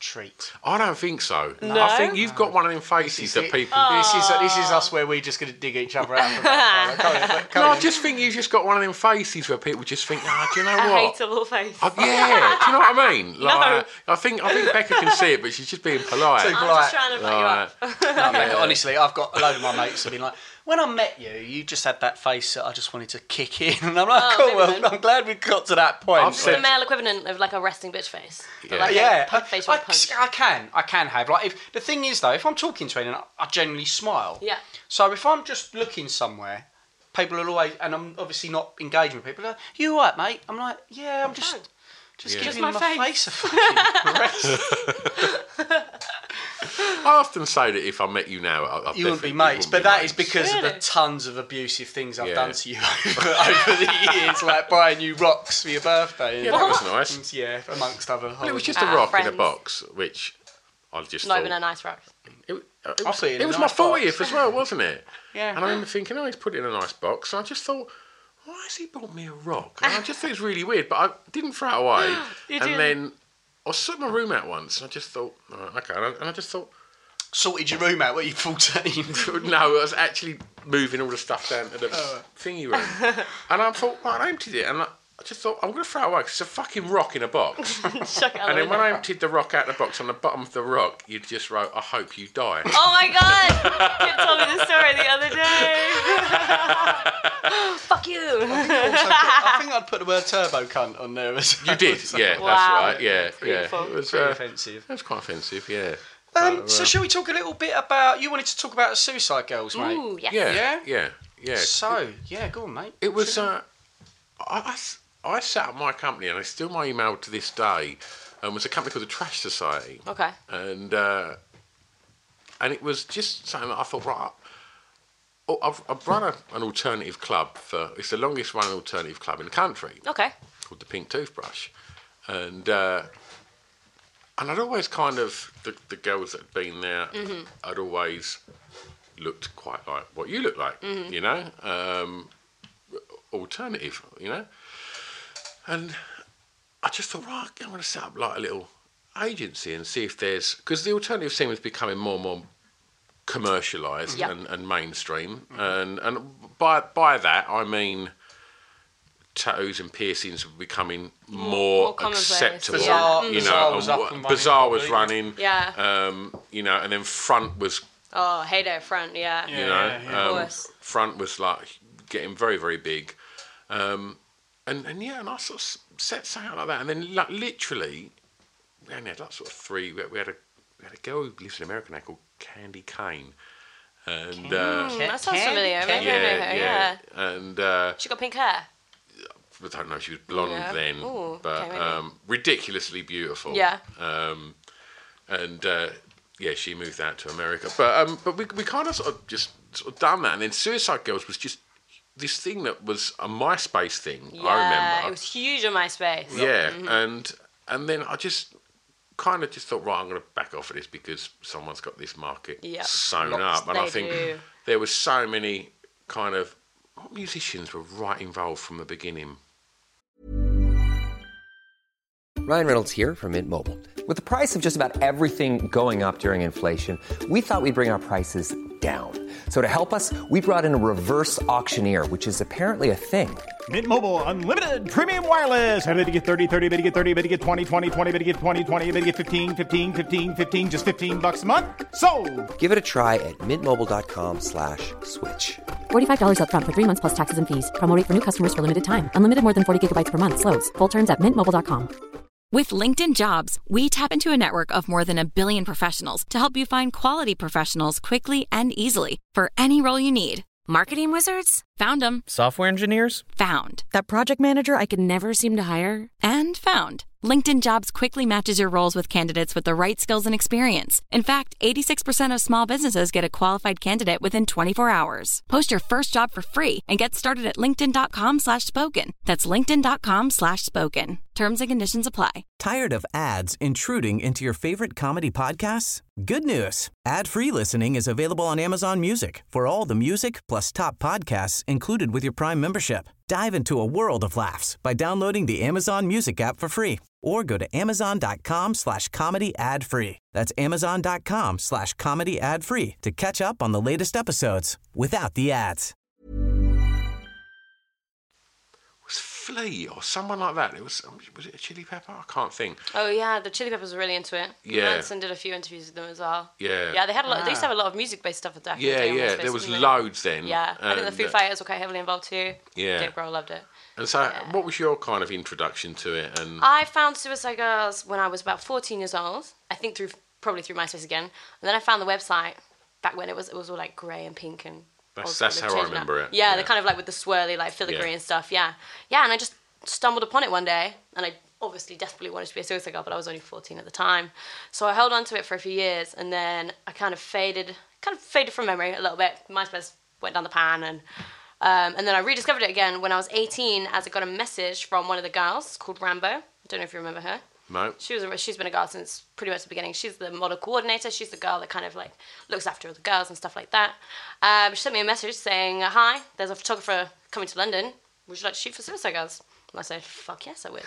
treat. I don't think so. No? I think you've got one of them faces that it. people. This is this is us where we're just going to dig each other out. From that. Go on, go No, on. I just think you've just got one of them faces where people just think, ah, do you know A what? hateable face. Uh, yeah, do you know what I mean? Like, I think I think Becca can see it, but she's just being polite. Too I'm polite. just trying to fuck you up. No, mate, honestly, I've got a load of my mates have been like, when I met you, you just had that face that I just wanted to kick in. And I'm like, Oh, cool, maybe well, then. I'm glad we got to that point. I've It's said- the male equivalent of like a resting bitch face. Yeah. Like yeah, a punk face I, with a punch. I, I can, I can have. Like, if the thing is though, if I'm talking to anyone, I generally smile. Yeah. So if I'm just looking somewhere, people will always, and I'm obviously not engaging with people. Like, you all right, mate? I'm like, yeah, I'm just, just Yeah. giving Just my, my face. a fucking rest. I often say that if I met you now, I, I You wouldn't be definitely mates, wouldn't but be that is mates. because of Really? the tons of abusive things I've Yeah. done to you over, over the years, like buying you rocks for your birthday. Yeah, that was nice. Yeah, amongst other. Well, it was just Ah, a rock in a friends. box, which I just Not thought. even a nice rock. It, uh, it I was, put it in it a was nice my box. fortieth as well, wasn't it? Yeah. And I remember thinking, oh, he's put it in a nice box. So I just thought, why has he bought me a rock? And I just thought it was really weird, but I didn't throw it away. You and didn't? then I was sort my room out once, and I just thought, oh, okay. And I, and I just thought, Sorted your room out. What are you fourteen? no, I was actually moving all the stuff down to the thingy room. And I thought, well, I emptied it, and I, I just thought, I'm going to throw it away because it's a fucking rock in a box. Chuck it out And the then when I window. emptied the rock out of the box, on the bottom of the rock, you just wrote, I hope you die. Oh my god! You told me this story the other day. Fuck you! Also, I think I'd put the word turbo cunt on there as well. You did, yeah, Wow. that's right, yeah, Pretty yeah. fu- It was, pretty uh, offensive. It was quite offensive, yeah. Um, so shall we talk a little bit about? You wanted to talk about Suicide Girls, mate. Ooh, yes. Yeah, Yeah? yeah, yeah. So yeah, go on, mate. It was. Uh, I, I s- I set up my company, and it's still my email to this day. Um, was a company called the Trash Society, Okay. and uh, and it was just something that I thought, right. Oh, I've, I've run a, an alternative club for. It's the longest running alternative club in the country, Okay. called the Pink Toothbrush, and uh, and I'd always kind of the, the girls that had been there, Mm-hmm. I'd always looked quite like what you look like, Mm-hmm. you know, um, alternative, you know, and I just thought, right, I'm going to set up like a little agency and see if there's because the alternative scene was becoming more and more commercialised Yep. and, and mainstream, and and by by that I mean tattoos and piercings were becoming more, more commonplace. acceptable. Bizarre- you Bizarre know, was and up what- and running Bizarre was properly. running. Yeah. Um, you know, and then Front was, Oh, Heyday Front, yeah. you know, Yeah, yeah. Of um, course. Front was like getting very very big, um, and and yeah, and I sort of set something like that, and then like, literally, we only had like sort of three. We we had a we had a girl who lives in America now called Candy Kane, and. Uh, Mm, that sounds Candy familiar. cane. Maybe I know yeah, her, yeah, yeah. and uh, She got pink hair. I don't know, she was blonde Yeah. then, Ooh, but okay, maybe. um, ridiculously beautiful. Yeah. Um, and uh, yeah, she moved out to America. But um, but we we kind of sort of just sort of done that, and then Suicide Girls was just this thing that was a MySpace thing. Yeah, I remember. it was huge on MySpace. Yeah, and and then I just kind of just thought, right, I'm going to back off of this because someone's got this market Yep. sewn Lots. up, and I They think do. there was so many kind of what musicians were right involved from the beginning. Ryan Reynolds here from Mint Mobile. With the price of just about everything going up during inflation, we thought we'd bring our prices down. So to help us, we brought in a reverse auctioneer, which is apparently a thing. Mint Mobile Unlimited Premium Wireless. How to get thirty, thirty, bit to get thirty, bit to get twenty, twenty, twenty, bit to get twenty, twenty, bit to get fifteen, fifteen, fifteen, fifteen, just fifteen bucks a month? Sold! Give it a try at mintmobile.com slash switch. forty-five dollars up front for three months plus taxes and fees. Promo rate for new customers for limited time. Unlimited more than forty gigabytes per month. Slows full terms at mint mobile dot com. With LinkedIn Jobs, we tap into a network of more than a billion professionals to help you find quality professionals quickly and easily for any role you need. Marketing wizards? Found them. Software engineers? Found. That project manager I could never seem to hire? And found. LinkedIn Jobs quickly matches your roles with candidates with the right skills and experience. In fact, eighty-six percent of small businesses get a qualified candidate within twenty-four hours. Post your first job for free and get started at linkedin.com slash spoken. That's linkedin.com slash spoken. Terms and conditions apply. Tired of ads intruding into your favorite comedy podcasts? Good news. Ad-free listening is available on Amazon Music for all the music plus top podcasts included with your Prime membership. Dive into a world of laughs by downloading the Amazon Music app for free or go to amazon.com slash comedy ad free. That's amazon.com slash comedy ad free to catch up on the latest episodes without the ads. Was Flea or someone like that? It was was it a Chili Pepper? I can't think. Oh yeah, the Chili Peppers were really into it. Yeah. Manson did a few interviews with them as well. Yeah. Yeah, they had a lot. They used to have a lot of music-based stuff at that. Yeah, yeah. There was loads then. Yeah, I think the and, Foo uh, Fighters were quite heavily involved too. Yeah. Dave Grohl loved it. And so, Yeah. what was your kind of introduction to it? And I found Suicide Girls when I was about fourteen years old. I think through probably through MySpace again. And then I found the website back when it was it was all like grey and pink and. That's, old school. that's They've how I changed now. remember it. Yeah, Yeah. they're kind of like with the swirly like filigree Yeah. and stuff. Yeah, yeah, and I just stumbled upon it one day, and I obviously desperately wanted to be a Suicide Girl, but I was only fourteen at the time, so I held on to it for a few years, and then I kind of faded, kind of faded from memory a little bit. MySpace went down the pan, and um, and then I rediscovered it again when I was eighteen, as I got a message from one of the girls called Rambo. I don't know if you remember her. No. She was a, she's been a girl since pretty much the beginning. She's the model coordinator. She's the girl that kind of like looks after all the girls and stuff like that. Um, she sent me a message saying, "Hi, there's a photographer coming to London. Would you like to shoot for Suicide Girls?" And I said, "Fuck yes, I would."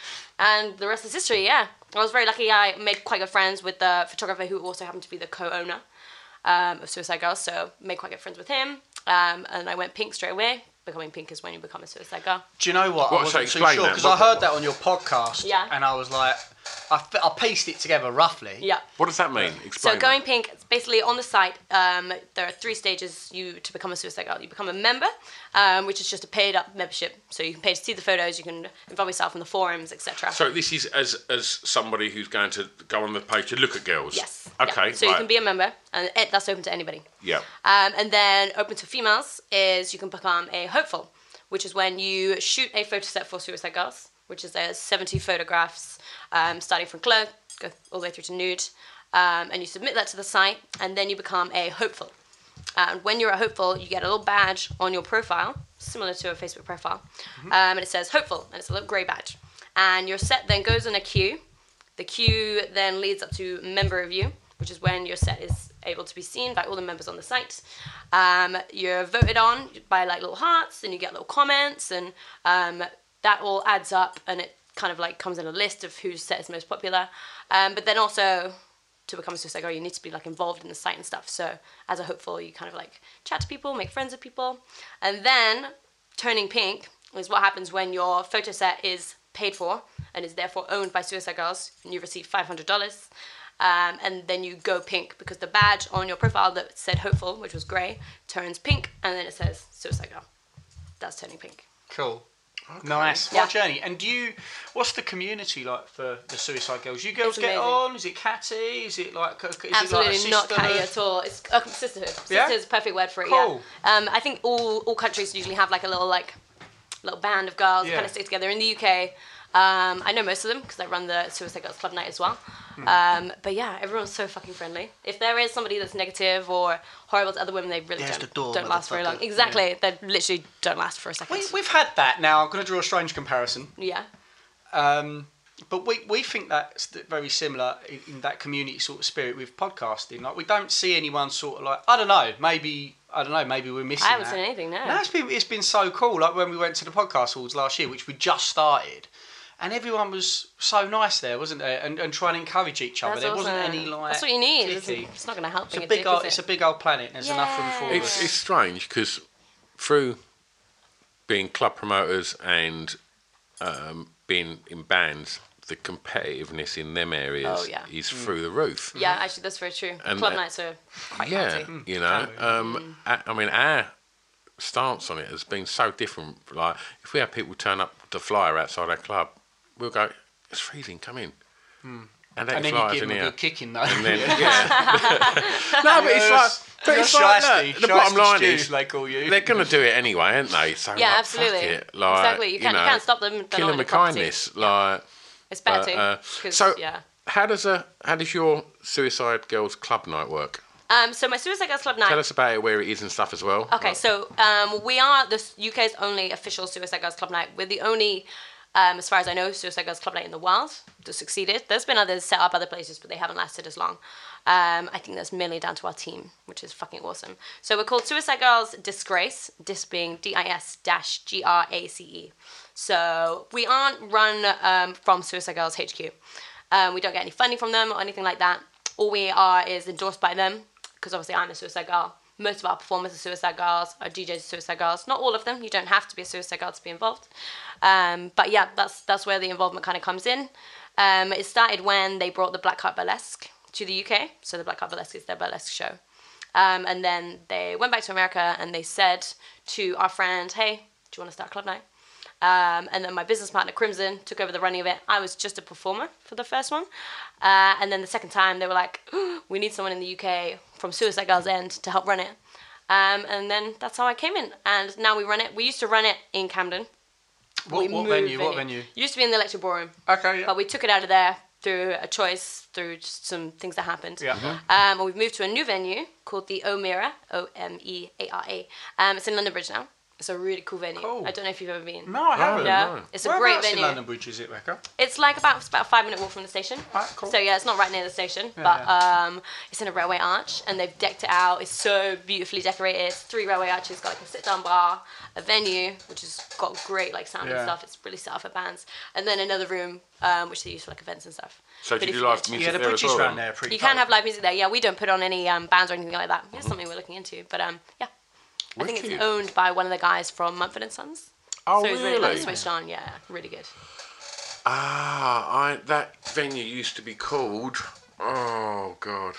And the rest is history. Yeah, I was very lucky. I made quite good friends with the photographer who also happened to be the co-owner um, of Suicide Girls. So made quite good friends with him. Um, and I went pink straight away. Becoming pink is when you become a Suicide Girl. Do you know what? What, I wasn't so too explain sure that. because What- I heard what- that on your podcast. Yeah. And I was like, I, f- I pieced it together roughly. Yeah. What does that mean? Explain So going that. pink, it's basically on the site, um, there are three stages you to become a Suicide Girl. You become a member, um, which is just a paid up membership. So you can pay to see the photos, you can involve yourself in the forums, et cetera. So this is as as somebody who's going to go on the page to look at girls. Yes. Okay. Yeah. So right. you can be a member, and it, that's open to anybody. Yeah. Um, and then open to females is you can become a hopeful, which is when you shoot a photo set for Suicide Girls, which is uh, seventy photographs, um, starting from clothes, go all the way through to nude, um, and you submit that to the site, and then you become a hopeful. And when you're a hopeful, you get a little badge on your profile, similar to a Facebook profile, um, and it says hopeful, and it's a little grey badge. And your set then goes in a queue. The queue then leads up to member review, which is when your set is able to be seen by all the members on the site. Um, you're voted on by like little hearts, and you get little comments, and um, that all adds up, and it kind of like comes in a list of whose set is most popular. Um, but then also, to become a Suicide Girl, you need to be like involved in the site and stuff. So as a hopeful, you kind of like chat to people, make friends with people, and then turning pink is what happens when your photo set is paid for and is therefore owned by Suicide Girls, and you receive five hundred dollars. Um, and then you go pink because the badge on your profile that said hopeful, which was grey, turns pink, and then it says Suicide Girl. That's turning pink. Cool. Nice. Yeah. What a journey. And do you, what's the community like for the Suicide Girls? You girls It's get amazing. on? Is it catty? Is it like, is Absolutely it like a not catty sisterhood? at all. It's a sisterhood. Sisterhood Yeah? is a perfect word for it. Cool. Yeah. Um, I think all all countries usually have like a little like little band of girls Yeah. kind of stick together. In the U K, um, I know most of them because I run the Suicide Girls Club Night as well. Hmm. Um, but yeah, everyone's so fucking friendly. If there is somebody that's negative or horrible to other women, they really There's don't, the door, don't last very long. motherfucker. Exactly. They literally don't last for a second. We, we've had that now. I'm going to draw a strange comparison. yeah. Um, but we, we think that's very similar in, in that community sort of spirit with podcasting. Like we don't see anyone sort of like, I don't know, maybe, I don't know, maybe we're missing I haven't that. seen anything, no. No, it's been, it's been so cool. Like when we went to the podcast awards last year, which we just started, and everyone was so nice there, wasn't there? And, and trying to encourage each other. That's there wasn't awesome. any like. That's what you need. It's, clicky. it's not going to help It's being a a big dick, old, is it's it? a big old planet. And there's enough room for all of It's us. it's strange because through being club promoters and um, being in bands, the competitiveness in them areas Oh, yeah. is through the roof. Yeah, actually, that's very true. And, Club uh, nights are quite Yeah, catty. you know. Um, I, I mean, our stance on it has been so different. Like, if we have people turn up to flyer outside our club, we'll go, "It's freezing, come in." And, And then you give them a good kicking though. And then, yeah. No, but it's like, but it's like, look, the bottom line is, they call you. they're going to do it anyway, aren't they? So, Yeah, like, absolutely. Fuck it. Like, Exactly. You can't- you know, can't stop them. They're Kill not them on with your property. kindness. Like, It's better but, to. uh, 'cause, so, yeah. how does a how does your Suicide Girls Club night work? Um, so my Suicide Girls Club night. Tell us about it, where it is and stuff as well. Okay, Like, so um, we are the U K's only official Suicide Girls Club night. We're the only, um, as far as I know, Suicide Girls Club night in the world that succeeded. There's been others set up other places, but they haven't lasted as long. Um, I think that's mainly down to our team, which is fucking awesome. So we're called Suicide Girls Disgrace, dis being D I S dash G R A C E. So we aren't run um, from Suicide Girls H Q. Um, we don't get any funding from them or anything like that. All we are is endorsed by them, because obviously I'm a Suicide Girl. Most of our performers are Suicide Girls, our D Js are Suicide Girls. Not all of them. You don't have to be a Suicide Girl to be involved. Um, but yeah, that's that's where the involvement kind of comes in. Um, it started when they brought the Black Heart Burlesque to the U K. So the Black Heart Burlesque is their burlesque show. Um, and then they went back to America and they said to our friend, hey, do you want to start a club night? Um, and then my business partner, Crimson, took over the running of it. I was just a performer for the first one. Uh, and then the second time, they were like, oh, we need someone in the U K from Suicide Girls End to help run it. Um, and then that's how I came in. And now we run it. We used to run it in Camden. What, what venue? What venue? Used to be in the Electric Ballroom. Okay, yeah. But we took it out of there through a choice, through just some things that happened. Yeah. Um, and we've moved to a new venue called the O'Meara, O M E A R A. Um, it's in London Bridge now. It's a really cool venue. Cool. I don't know if you've ever been. No, I haven't. No, no. It's a great venue. in London Bridge is it, Rebecca? It's like about it's about a five minute walk from the station. Right, cool. So yeah, it's not right near the station, Yeah, but yeah. um, it's in a railway arch, and they've decked it out. It's so beautifully decorated. It's three railway arches, got like a sit down bar, a venue which has got great like sound Yeah. and stuff. It's really set up for bands, and then another room um, which they use for like events and stuff. So But do if you do live want- music Yeah, the there as bridges well? around then? there are pretty You can cool. have live music there. Yeah, we don't put on any um, bands or anything like that. It's something we're looking into, but um, yeah. I think Wicked. it's owned by one of the guys from Mumford and Sons. Oh, so he's really like really? switched on. Yeah, really good. Ah, I, that venue used to be called. Oh God.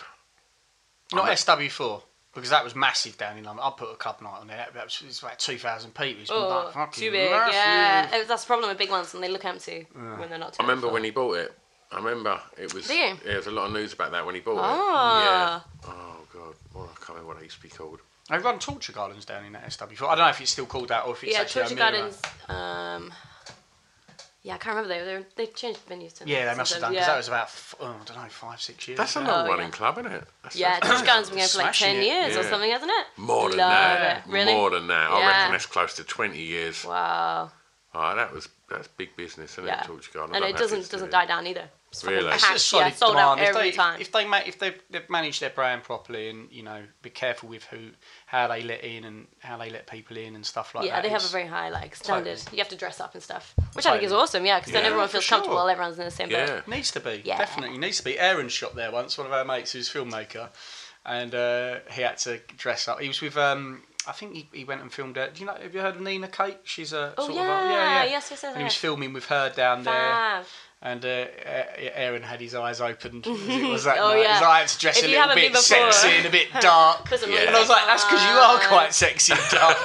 Not S W four, because that was massive down in London. I put a club night on there. That was, it was like two thousand people. It was Oh, like fucking too big. massive. Yeah, It- that's the problem with big ones, and they look empty when they're not. Too I remember full. when he bought it. I remember it was. Do you? Yeah, there was a lot of news about that when he bought Ah. it. Yeah. Oh God. Well, I can't remember what it used to be called. They run Torture Gardens down in that S W four. I don't know if it's still called that or if it's Yeah, actually Torture O'Meara. Gardens. Um, yeah, I can't remember. They they they changed venues. To Yeah, they must have done, sometimes, because yeah. that was about, f- oh, I don't know, five, six years That's a ago. long Oh, running yeah. club, isn't it? That's Yeah, that's- Torture Gardens has been going for like Smashing ten it. years or Yeah. something, hasn't it? More than Love that. it. Really? More than that. I Yeah. reckon that's close to twenty years. Wow. Oh, that was that's big business, isn't Yeah. it? Torture Garden. I And don't it know if doesn't it's doesn't still- die down either. It's fucking Really? It's packed. just solid Yeah, sold out demand. every if they, time. If they ma- if they've, they've managed their brand properly and you know be careful with who how they let in and how they let people in and stuff like yeah, that. they have a it's- very high like standard. Totally. You have to dress up and stuff, which I think is Totally. awesome. Yeah, because then Yeah, everyone for feels sure. comfortable. Everyone's in the same Yeah. boat. Needs to be, Yeah. definitely needs to be. Aaron shot there once, one of our mates who's a filmmaker, and uh, he had to dress up. He was with, um, I think he, he went and filmed. Uh, do you know? Have you heard of Nina Kate? She's a Oh sort yeah, of a, yeah, yeah, yes, yes, yes. And he was yes. filming with her down there. Fab. And uh, Aaron had his eyes opened. Was, it, was that Oh, night? yeah. He's like, I had to dress If a you little haven't bit been before. sexy and a bit dark. Put some Yeah. And I was like, that's because you are on. quite sexy and dark,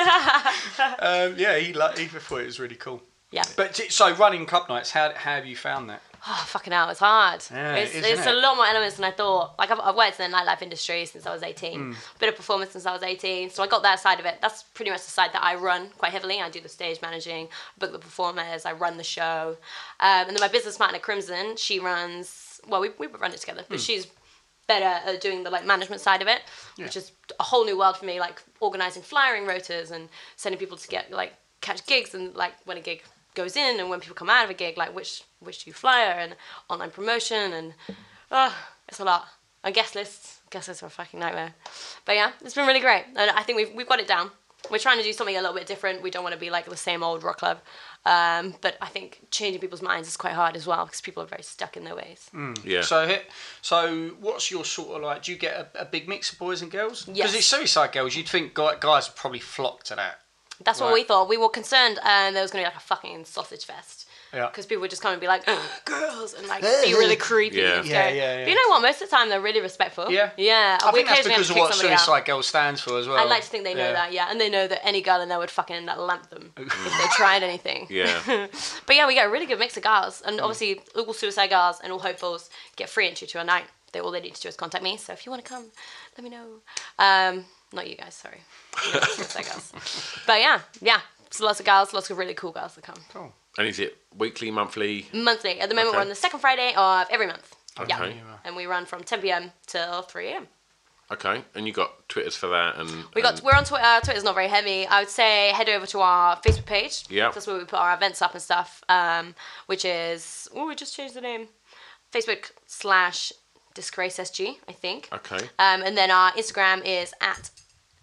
mate. um, yeah, he, li- he thought it was really cool. Yeah. But t- so running club nights, how, how have you found that? Oh, fucking hell, it's hard. Yeah, it's it is, it's isn't a it? lot more elements than I thought. Like, I've, I've worked in the nightlife industry since I was eighteen. Mm. Bit of performance since I was eighteen. So I got that side of it. That's pretty much the side that I run quite heavily. I do the stage managing, book the performers, I run the show. Um, and then my business partner, Crimson, she runs, well, we, we run it together, but Mm. she's better at doing the like management side of it, which is a whole new world for me, like organising flyering rotors and sending people to get, like, catch gigs and, like, when a gig goes in and when people come out of a gig, like which which do you flyer and online promotion and oh, it's a lot. And guest lists, guest lists are a fucking nightmare. But yeah, it's been really great, and I think we've we've got it down. We're trying to do something a little bit different. We don't want to be like the same old rock club, um, but I think changing people's minds is quite hard as well because people are very stuck in their ways. Yeah. So, he- so what's your sort of like? Do you get a, a big mix of boys and girls? Yes. Because it's Suicide Girls. You'd think guy- guys would probably flock to that. That's what Right. we thought. We were concerned, and there was going to be like a fucking sausage fest. Yeah. Because people would just come and be like, girls, and like be really creepy Yeah. and Yeah, scary. yeah, yeah. But you know what? Most of the time, they're really respectful. Yeah. Yeah. I we think that's occasionally have because to of kick what somebody out. Suicide Girls stands for as well. I like to think they know Yeah. that, yeah, and they know that any girl in there would fucking like, lamp them if they tried anything. Yeah. But yeah, we get a really good mix of girls, Mm. and obviously all Suicide Girls and all hopefuls get free entry to a night. They all they need to do is contact me. So if you want to come, let me know. Um, not you guys, sorry. You Suicide Girls. But yeah, yeah, so lots of girls, lots of really cool girls that come. Cool. And is it weekly, monthly? Monthly. At the moment, Okay. we're on the second Friday of every month. Okay. Yeah, and we run from ten p.m. till three a.m. Okay. And you got Twitters for that, and We got and- we're on Twitter. Twitter's not very heavy. I would say head over to our Facebook page. Yeah. That's where we put our events up and stuff. Um, which is oh, we just changed the name. Facebook slash Disgrace S G, I think. Okay. Um, and then our Instagram is at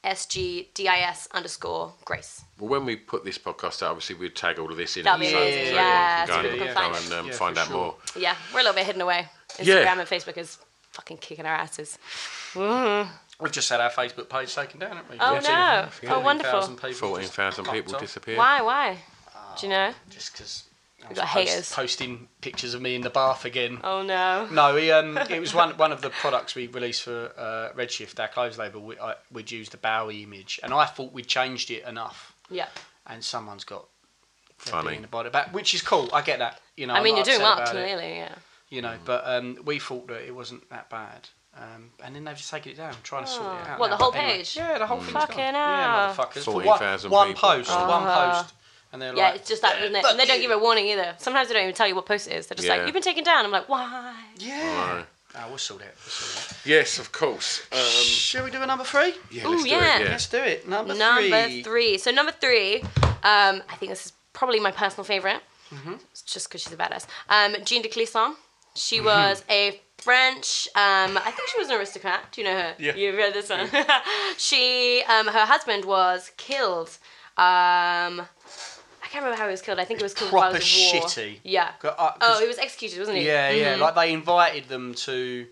S G D I S underscore Grace. Well, when we put this podcast out, obviously we'd tag all of this in. That'd be so, amazing, so yeah, so everyone people can can go, find and um, Yeah, find for out sure. more. Yeah, we're a little bit hidden away. Instagram Yeah. and Facebook is fucking kicking our asses. Mm-hmm. We've just had our Facebook page taken down, haven't we? Oh, Yeah. no. Oh, wonderful. fourteen thousand people disappeared. disappeared. Why? Why? Do you know? Just because We got haters. posting pictures of me in the bath again. Oh no. No, we, um, it was one one of the products we released for uh, Redshift, our clothes label. We, I, we'd used the Bowie image, and I thought we'd changed it enough. Yeah. And someone's got Funny. about it, but which is cool. I get that. You know, I I'm mean, not you're doing upset well, about it, clearly, yeah. You know, but um, we thought that it wasn't that bad. Um, and then they've just taken it down, trying to sort it out. What, now. the whole But anyway, page? Yeah, the whole thing's Fucking gone. hell. Yeah, motherfuckers. For fourteen one, thousand one people. post, one post. And they're Yeah, like, it's just that, isn't it? fuck And they don't you. give a warning either. Sometimes they don't even tell you what post it is. They're just Yeah. like, you've been taken down. I'm like, why? Yeah. Right. Oh, we'll sort it. We'll sort it. Yes, of course. Um, Shall we do a number three? yeah, Ooh, let's do yeah. it. Yeah. Let's do it. Number, Number three. three. So number three, um, I think this is probably my personal favorite. Mm-hmm. It's just because she's a badass. Um, Jean de Clisson. She was a French. Um, I think she was an aristocrat. Do you know her? Yeah. You've read this one. she, um, her husband was killed. Um, I can't remember how he was killed. I think it was killed while Proper it was a war. shitty. Yeah. Got- uh, 'cause- oh, he was executed, wasn't he? Yeah, yeah. Mhm. Like they invited them to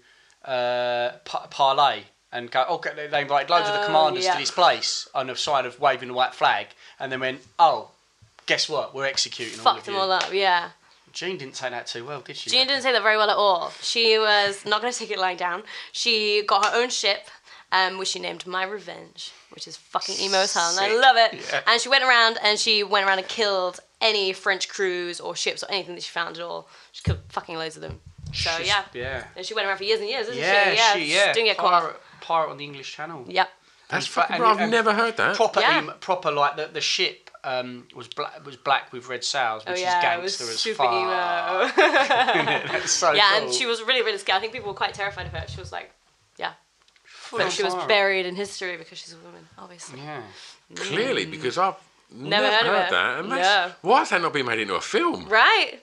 uh, pa- parlay and go. Okay, they- they invited loads of the Oh, commanders yeah. to this place on the side of waving the white flag, and then went, "Oh, guess what? We're executing all Fucked of them you." all up. Yeah. Jean didn't take that too well, did she? Jean didn't say that very well at all. She was not going to take it lying down. She got her own ship, um, which she named My Revenge, which is fucking emo as hell, and I Sick. love it. Yeah. And she went around and she went around and killed any French crews or ships or anything that she found at all. She killed fucking loads of them. So She's- yeah, yeah. and she went around for years and years, isn't Yeah, she? Yeah, she, yeah. didn't get caught. pirate, pirate on the English Channel. Yep. That's And fa- fucking and- right. I've and never heard that. Proper, Yeah. em- proper like the the ship um, was black was black with red sails, which Oh yeah, is it was gangster as super fuck. emo. That's so yeah, cool. and she was really, really scared. I think people were quite terrified of her. She was like, yeah. Full But on she was fire. buried in history because she's a woman, obviously. Yeah. Clearly, because I've never, Never heard of heard it. that. And No. that's, why has that not been made into a film? Right?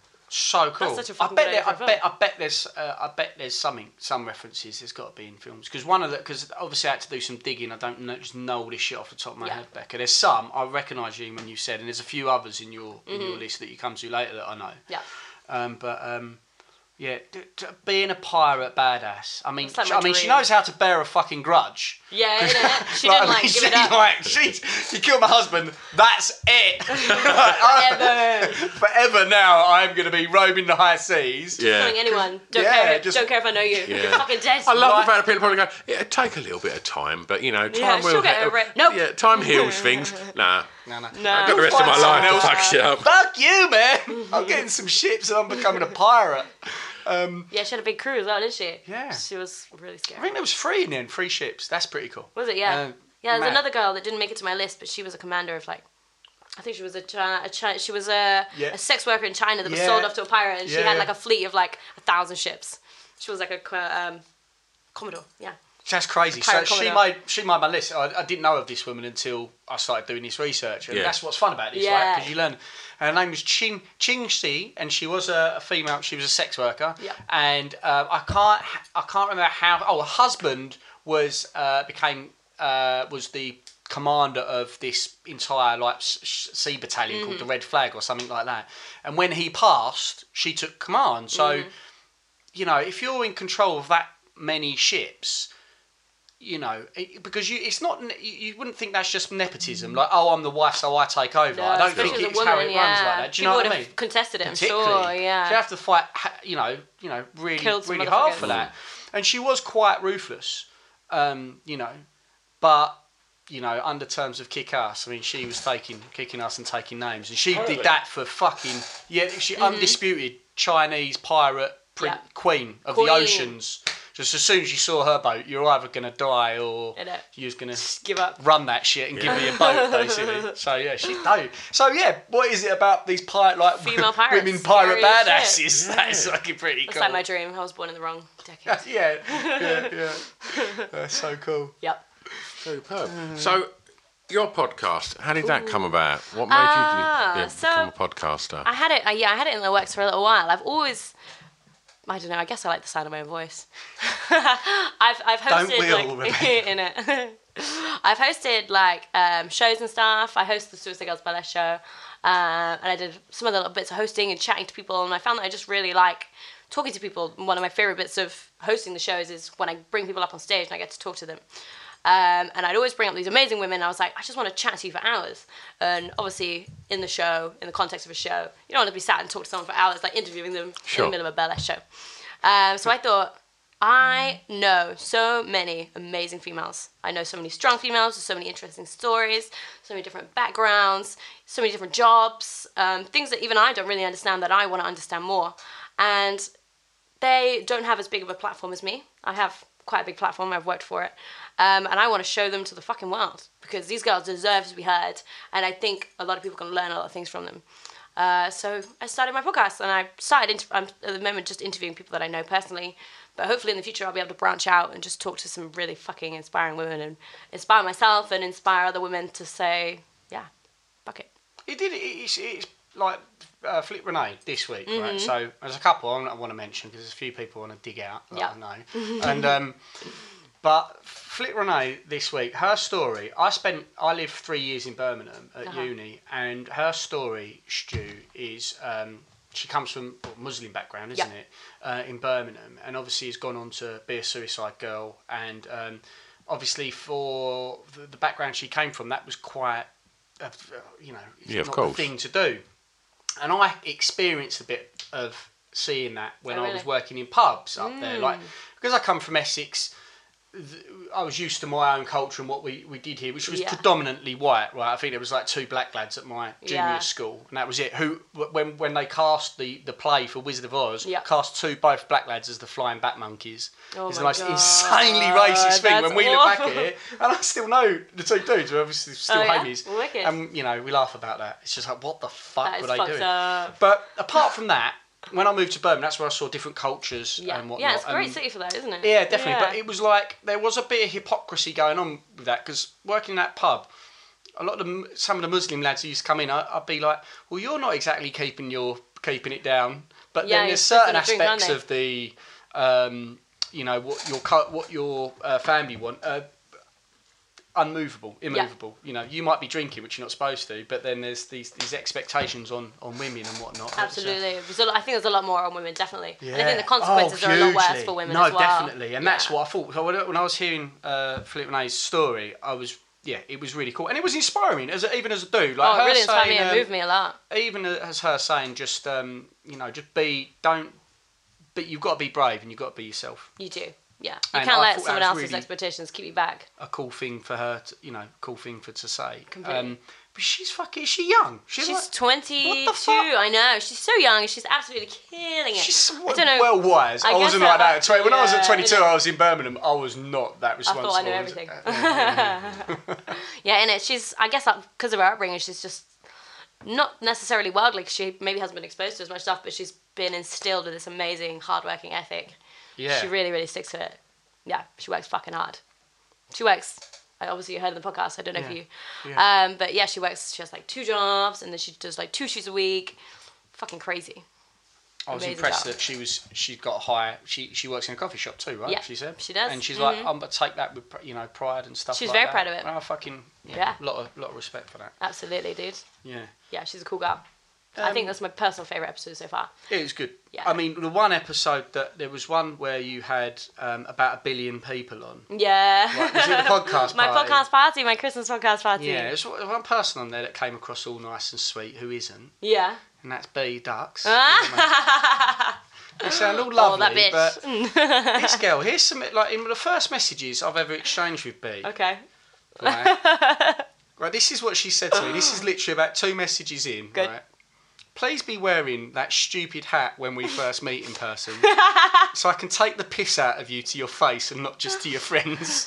So cool. such a I fucking bet good there, idea I for a bet I bet there's uh, I bet there's something some references there's got to be in films because one of the because obviously I had to do some digging. I don't know, just know all this shit off the top of my Yeah. head, Becca. There's some I recognise you when you said, and there's a few others in your in Mm-hmm. your list that you come to later that I know. Yeah. Um, but um, yeah, d- d- being a pirate badass. I mean, It's like sh- my I mean, she dream. knows how to bear a fucking grudge. Yeah, innit? She Like, didn't I like mean, give she, it up. Like, she, you killed my husband. That's it. Forever. Forever now, I'm going to be roaming the high seas. Yeah. Killing anyone. Don't Yeah, care. just- Don't care if I know you. Yeah. You're fucking dead. I love Right. the fact that people probably go, yeah, it'd take a little bit of time, but you know, time Yeah, will. she'll get he- over it. Nope. Yeah, time heals things. Nah. No, no. No. I've got the rest of Find my someone life to else. fuck shit up. Fuck you, man. I'm getting some ships and I'm becoming a pirate. Um, Yeah, she had a big crew as well, didn't she? Yeah. She was really I scary. think there was three in the end, three ships. That's pretty cool. Was it? Yeah. Uh, yeah, there's mad. another girl that didn't make it to my list, but she was a commander of like, I think she was a, Chi- a Chi- she was a, Yeah. a sex worker in China that was Yeah. sold off to a pirate, and she Yeah, had yeah. like a fleet of like a thousand ships. She was like a co- um, commodore. Yeah. That's crazy. So Pirate she Commodore. made she made my list. I, I didn't know of this woman until I started doing this research, and Yeah. that's what's fun about this, right? Yeah. Because you learn. Her name was Ching Ching Si, and she was a, a female. She was a sex worker. Yeah. And uh, I can't I can't remember how. Oh, her husband was uh, became uh, was the commander of this entire like s- s- sea battalion Mm-hmm. called the Red Flag or something like that. And when he passed, she took command. So, Mm-hmm. you know, if you're in control of that many ships. You know, it, because you, it's not. You, you wouldn't think that's just nepotism. Like, oh, I'm the wife, so I take over. I don't think especially as it's a how woman, it yeah. runs like that. Do you People know would what I have mean? contested it, I'm Particularly, sure. Yeah. you have to fight. ha- You know, you know, really, Killed some really hard motherfuckers. for that. And she was quite ruthless. Um, you know, but you know, under terms of kick ass. I mean, she was taking, kicking us and taking names, and she did that for fucking yeah. She undisputed Chinese pirate prin- Mm-hmm. Yeah. queen of Queen. the oceans. Just as soon as you saw her boat, you're either going to die or Innit? you're just going to give up. run that shit and give me a boat, basically. So yeah, she no. So yeah, what is it about these pirate like Female pirates, women pirate scary as badasses? That's fucking pretty It's cool. like my dream. I was born in the wrong decade. yeah, yeah, yeah. That's so cool. Yep. Superb. So, your podcast, how did that come about? What made Ah, you yeah, so become a podcaster? I had it. Uh, yeah, I had it in the works for a little while. I've always. I don't know. I guess I like the sound of my own voice. I've I've Don't hosted we all, like Rebecca? in it. I've hosted like um, shows and stuff. I host the Suicide Girls Ballet show, uh, and I did some other little bits of hosting and chatting to people. And I found that I just really like talking to people. One of my favorite bits of hosting the shows is when I bring people up on stage and I get to talk to them. Um, and I'd always bring up these amazing women. And I was like, I just want to chat to you for hours. And obviously, in the show, in the context of a show, you don't want to be sat and talk to someone for hours, like interviewing them Sure. in the middle of a ballet show. Um, so I thought, I know so many amazing females. I know so many strong females with so many interesting stories, so many different backgrounds, so many different jobs, um, things that even I don't really understand that I want to understand more. And they don't have as big of a platform as me. I have quite a big platform. I've worked for it. Um, and I want to show them to the fucking world because these girls deserve to be heard. And I think a lot of people can learn a lot of things from them. Uh, so I started my podcast and I started, inter- I'm at the moment just interviewing people that I know personally. But hopefully in the future I'll be able to branch out and just talk to some really fucking inspiring women and inspire myself and inspire other women to say, yeah, fuck it. It did. It's, it's like uh, Flip Renee this week, Mm-hmm. right? So there's a couple I want to mention because there's a few people I want to dig out that Yeah. I know. And um, but Flip Renee this week, her story. I spent. I lived three years in Birmingham at Uh-huh. uni, and her story, Stu, is. Um, She comes from a Muslim background, isn't Yeah. it? Uh, in Birmingham, and obviously has gone on to be a suicide girl. And um, obviously, for the, the background she came from, that was quite, uh, you know, it's Yeah, of not course. the thing to do. And I experienced a bit of seeing that when Oh, I really? was working in pubs up there, like because I come from Essex. th- I was used to my own culture and what we, we did here, which was Yeah. predominantly white, right? I think there was like two black lads at my junior Yeah. school, and that was it. Who, when when they cast the, the play for Wizard of Oz, Yeah. cast two both black lads as the flying bat monkeys. Oh it's the my most God, insanely racist thing. that's When we look back awful. at it, and I still know the two dudes who are obviously still Oh, yeah? homies, Wicked. and you know we laugh about that. It's just like, what the fuck That is were they fucked doing? up. But apart from that, when I moved to Birmingham, that's where I saw different cultures Yeah, and whatnot. yeah, it's a great and- city for that, isn't it? yeah, definitely. Yeah. But it was like there was a bit of hypocrisy going on with that because working in that pub, a lot of the, some of the Muslim lads who used to come in, I, I'd be like, "Well, you're not exactly keeping your keeping it down." But Yeah, then there's you're certain supposed to drink, aspects aren't of the, um, you know, what your co- what your uh, family want. Uh, unmovable, immovable. You know, you might be drinking, which you're not supposed to, but then there's these these expectations on, on women and whatnot. It's, uh, Absolutely. There's a lot- I think there's a lot more on women, definitely. Yeah. And I think the consequences Oh, are a lot worse hugely. for women no, as well. definitely. And that's Yeah. what I thought. So when when I was hearing uh, Philip Renee's story, I was, yeah, it was really cool. And it was inspiring, as a, even as a dude. Like Oh, it her really inspired me saying, and um, moved me a lot. Even as her saying, just, um, you know, just be, don't, but you've got to be brave and you've got to be yourself. You do. Yeah. You And can't I let thought that someone was else's really- expectations keep you back. A cool thing for her, to, you know, cool thing for to say. Completely. Um, but she's fucking, is she young? She's like, twenty-two. what the fuck? I know. She's so young. She's absolutely killing it. She's I don't know. well wise. I, I guess wasn't that- like that. at twenty When I was at yeah, twenty-two, yeah. I was in Birmingham. I was not that I responsible. thought I knew was- everything. uh, yeah, yeah. Yeah, and it, she's, I guess because of her upbringing, she's just not necessarily worldly, 'cause she maybe hasn't been exposed to as much stuff, but she's been instilled with this amazing hardworking ethic. Yeah. She really, really sticks to it. Yeah, she works fucking hard. She works, I obviously you heard in the podcast, I don't know if Yeah. you, Yeah. um, but yeah, she works, she has like two jobs, and then she does like two shoots a week. Fucking crazy. I was Amazing impressed job. that she was. She's got a high. She she works in a coffee shop too, right? Yeah, she said. she does. And she's Mhm. like, I'm gonna take that with you know pride and stuff. She's like very that. proud of it. And I fucking yeah, Yeah. lot of lot of respect for that. Absolutely, dude. Yeah, Yeah, she's a cool girl. I think Um, that's my personal favourite episode so far. it was good. Yeah. I mean, the one episode that there was one where you had um, about a billion people on. Yeah. Like, was it the podcast my party? podcast party, my Christmas podcast party. Yeah, there's one one person on there that came across all nice and sweet who isn't, Yeah. and that's B Ducks. Ah. They sound all Oh, lovely, that bitch. but this girl, here's some like in the first messages I've ever exchanged with B. Okay. Right. Right, this is what she said to me. This is literally about two messages in. Good. Right. Please be wearing that stupid hat when we first meet in person, so I can take the piss out of you to your face and not just to your friends.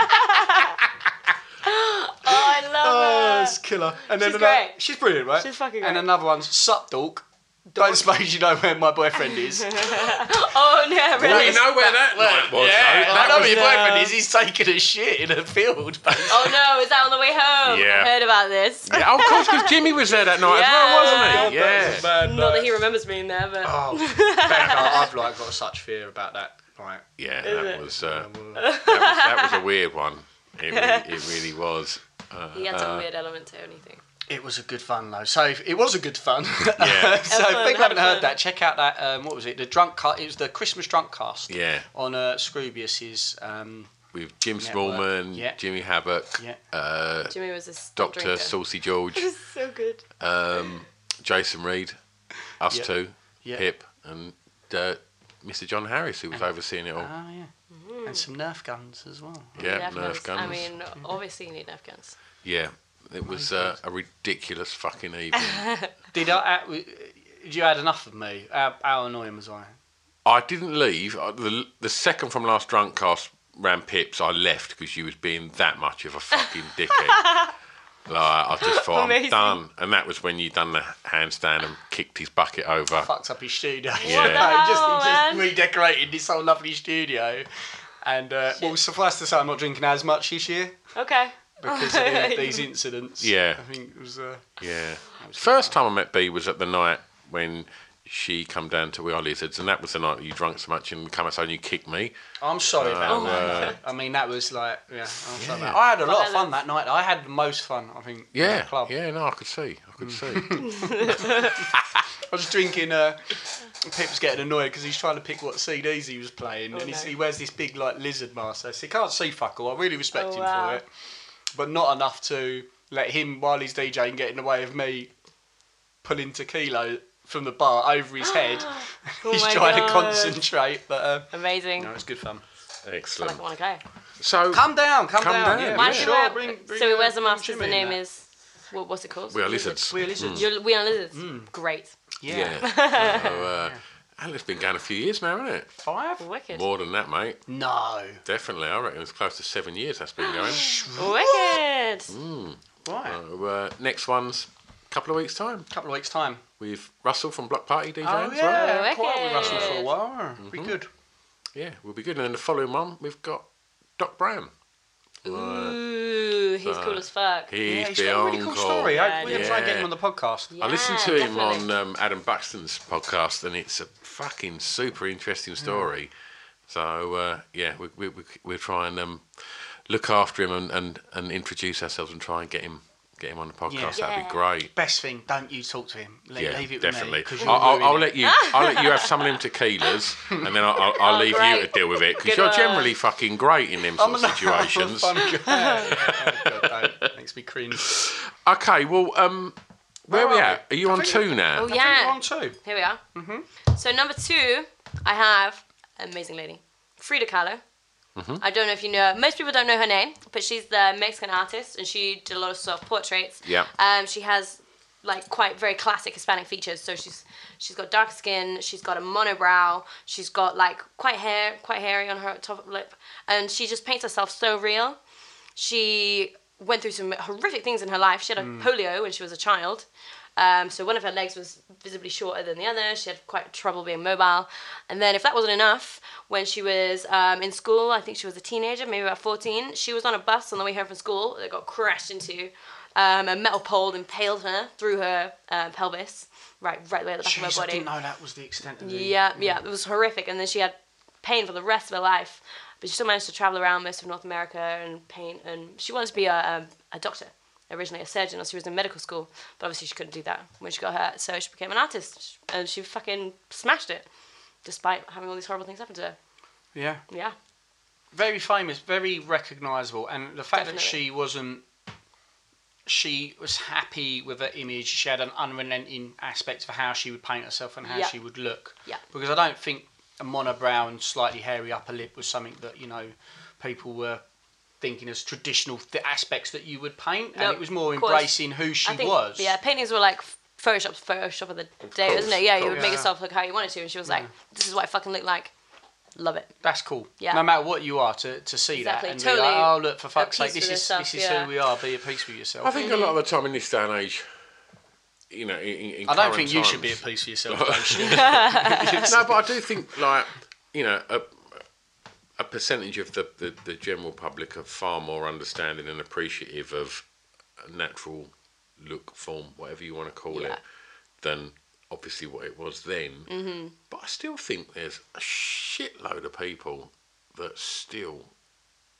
Oh, I love Oh, her. it's killer. And then She's another- great. She's brilliant, right? She's fucking And great. another one's sup, dork. Don't suppose you know where my boyfriend is. Oh, no, really? Well, you know where that night was, yeah, though. I That know was- where your boyfriend is. He's taking a shit in a field, basically. Oh, no, is that on the way home? Yeah. I heard about this. Yeah, oh, of course, because Jimmy was there that night Yeah. as well, wasn't he? God, that was a Yeah. bad Not night. that he remembers being there, but... Oh, Becca, I've like got such fear about that. Like, Yeah, Is that it? was, uh, that was that was a weird one. It really, it really was. Uh, He had some uh, weird element to anything. It was a good fun though. So if- it was a good fun. Yeah. so Had fun, if people had haven't heard fun. that, check out that. Um, what was it? The drunk cast. It was the Christmas drunk cast. Yeah. On uh, Scroobius's. Um, with Jim Network. Smallman, Yeah. Jimmy Havoc, Yeah. uh, Jimmy was a stunt Doctor drinker. Saucy George, It was so good. um, Jason Reed, us Yeah. two, Yeah. Pip, and uh, Mister John Harris, who was overseeing it all. ah yeah. And some Nerf guns as well. yeah, Nerf Nerf guns. I mean, obviously you need Nerf guns. yeah, it was uh, a ridiculous fucking evening. Did I? Uh, did you had enough of me? How, how annoying was I? I didn't leave. Uh, The, the second from last drunk cast ran Pips, I left because you was being that much of a fucking dickhead. Like, I just thought, Amazing. I'm done. And that was when you done the handstand and kicked his bucket over. Fucked up his studio. Yeah. he just, hell, he just man? redecorated this whole lovely studio. And uh, well, suffice to say, I'm not drinking as much this year Okay. because of these incidents. Yeah. I think it was. Uh, Yeah. First time I met B was at the night when she come down to We Are Lizards, and that was the night that you drunk so much and come outside and you kicked me. I'm sorry about Um, that. I mean, that was like, yeah. I'm sorry about that. I had a lot of fun that night. I had the most fun, I think. in Yeah. that club. Yeah, no, I could see. I could see. I was drinking. Uh, Pip's getting annoyed because he's trying to pick what C Ds he was playing, Oh, and he's, no. he wears this big like lizard mask. So he can't see fuck all. I really respect Oh, him wow. for it, but not enough to let him, while he's DJing, get in the way of me pulling tequila from the bar over his head. Oh he's my trying God. to concentrate, but uh, Amazing. no, it was good fun. I feel Excellent. like I want to go. So, Come down, come, Come down. down, Yeah, Why yeah, do you sure. wear- Bring, bring, so he uh, wears a bring mask. His Jimmy in name there. is. What, what's it called? We Are Lizards. We Are Lizards. You're, we are lizards. Great. Yeah. Yeah. so, uh, and it's been going a few years now, hasn't it? Five? Wicked. More than that, mate. No. Definitely. I reckon it's close to seven years that's been going. Wicked. Right. So, uh, next one's a couple of weeks' time couple of weeks' time. with Russell from Block Party DJing Oh, as yeah. well. Wicked. Quite with Russell for a while. Be Mm-hmm. good. Yeah, we'll be good. And then the following one, we've got Doc Brown. Ooh, he's cool as fuck. He's Yeah, he's got a really cool uncle. story. I, we're going to try and get Yeah. him on the podcast. Yeah, I listened to him definitely. on um, Adam Buxton's podcast, and it's a fucking super interesting story. So uh, yeah, we, we, we, we'll try and um, look after him and, and, and introduce ourselves and try and get him get him on the podcast. Yeah. That'd be Yeah. great. Best thing, don't you talk to him. Le- Yeah, leave it definitely. with me. 'cause I'll, you'll I'll, ruin I'll it. let you. I'll let you have some of them tequilas, and then I'll, I'll, I'll Oh, leave you great. to deal with it because Good you're one. generally fucking great in them sort I'm of a- I'm a situations. fun guy. Oh, God, don't. Makes me cringe. Okay, well, um, where, Where are we are at? we? Are you I on think- two now? Oh, I think yeah. we're on two. Here we are. Mm-hmm. So number two, I have an amazing lady, Frida Kahlo. Mm-hmm. I don't know if you know her. Most people don't know her name, but she's the Mexican artist, and she did a lot of self-portraits. Yeah. Um, she has like quite very classic Hispanic features. So she's she's got dark skin. She's got a monobrow. She's got like quite hair, quite hairy on her top lip, and she just paints herself so real. She went through some horrific things in her life. She had a polio when she was a child. Um, so one of her legs was visibly shorter than the other. She had quite trouble being mobile. And then if that wasn't enough, when she was um, in school, I think she was a teenager, maybe about fourteen, she was on a bus on the way home from school that got crashed into. Um, a metal pole impaled her through her uh, pelvis, right right way at the back Jeez, of her I body. didn't know that was the extent of the... Yeah, yeah, it was horrific. And then she had pain for the rest of her life. But she still managed to travel around most of North America and paint. And she wanted to be a, a, a doctor, originally a surgeon, or she was in medical school. But obviously she couldn't do that when she got hurt. So she became an artist. And she fucking smashed it, despite having all these horrible things happen to her. Yeah. Yeah. Very famous, very recognisable. And the fact Definitely. that she wasn't... She was happy with her image. She had an unrelenting aspect for how she would paint herself and how Yeah. she would look. Yeah. Because I don't think a monobrow and slightly hairy upper lip was something that, you know, people were thinking as traditional th- aspects that you would paint. And Nope, it was more of course. embracing who she I think, was. Yeah, paintings were like Photoshop, Photoshop of the day, course, isn't it? Yeah, of you would course. make Yeah. yourself look how you wanted to. And she was like, this is what I fucking look like. Love it. That's cool. Yeah. No matter what you are, to, to see Exactly, that and totally be like, oh look, for at fuck's peace sake, this with is yourself, this is yeah. who we are. Be at peace with yourself. I think a lot of the time in this day and age, you know, in, in I don't current think you should be times- at peace with yourself. don't you? No, but I do think, like, you know, a, a percentage of the, the, the general public are far more understanding and appreciative of a natural look, form, whatever you want to call Yeah. it, than obviously what it was then. Mm-hmm. But I still think there's a shitload of people that still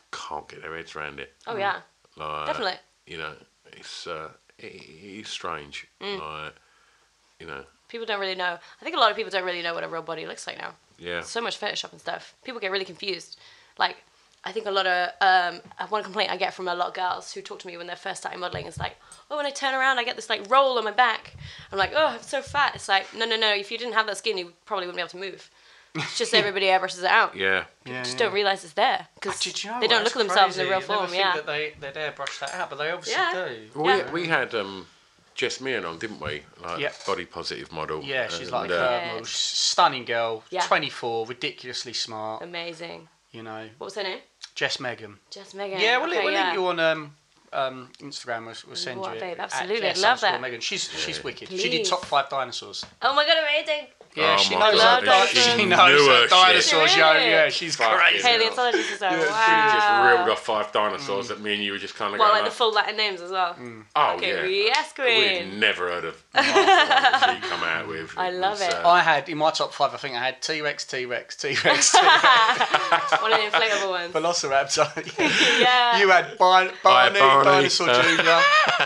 can't get their heads around it. Oh yeah, like, definitely. You know, it's uh, it, it's strange. Mm. Like, you know, people don't really know. I think a lot of people don't really know what a real body looks like now. Yeah. So much Photoshop and stuff. People get really confused. Like, I think a lot of um, one complaint I get from a lot of girls who talk to me when they're first starting modeling is like, oh, when I turn around, I get this like roll on my back. I'm like, oh, I'm so fat. It's like, no, no, no. If you didn't have that skin, you probably wouldn't be able to move. It's just everybody airbrushes it out. Yeah. People yeah, just yeah. don't realise it's there because you know they don't what? look at That's themselves crazy. in real You form. never think Yeah. that they they'd airbrush that out, but they obviously Yeah. do. Well, Yeah. we, we had um, Jess Meehan on, didn't we? Like Yeah. body positive model. Yeah, she's and, like uh, a Yeah. model. Stunning girl, Yeah. twenty-four, ridiculously smart. Amazing. You know, What was her name? Jess Megan. Jess Megan. Yeah, we'll, okay, we'll yeah. link you on um, um, Instagram. We'll, we'll send What, you it. babe, at absolutely, I'd Jess love underscore that. Megan. She's she's wicked. She Please. did top five dinosaurs. Oh my god, amazing. Yeah, Oh she my knows God, her. di- she She knew knows her her shit. dinosaurs. She Yeah, really? yeah, she's Fucking crazy. hell. Paleontologist as well. Yeah, Wow. She just reeled off five dinosaurs that me and you were just kind of Well, going like the full Latin names as well. oh Okay, yeah. yes, We'd queen. never heard of that she come out with. I love it. I had, in my top five, I think I had T-Rex, T-Rex, T-Rex, T-Rex, One of the inflatable ones. Velociraptor. Yeah. You had Barney, Barney, Barney. Dinosaur Junior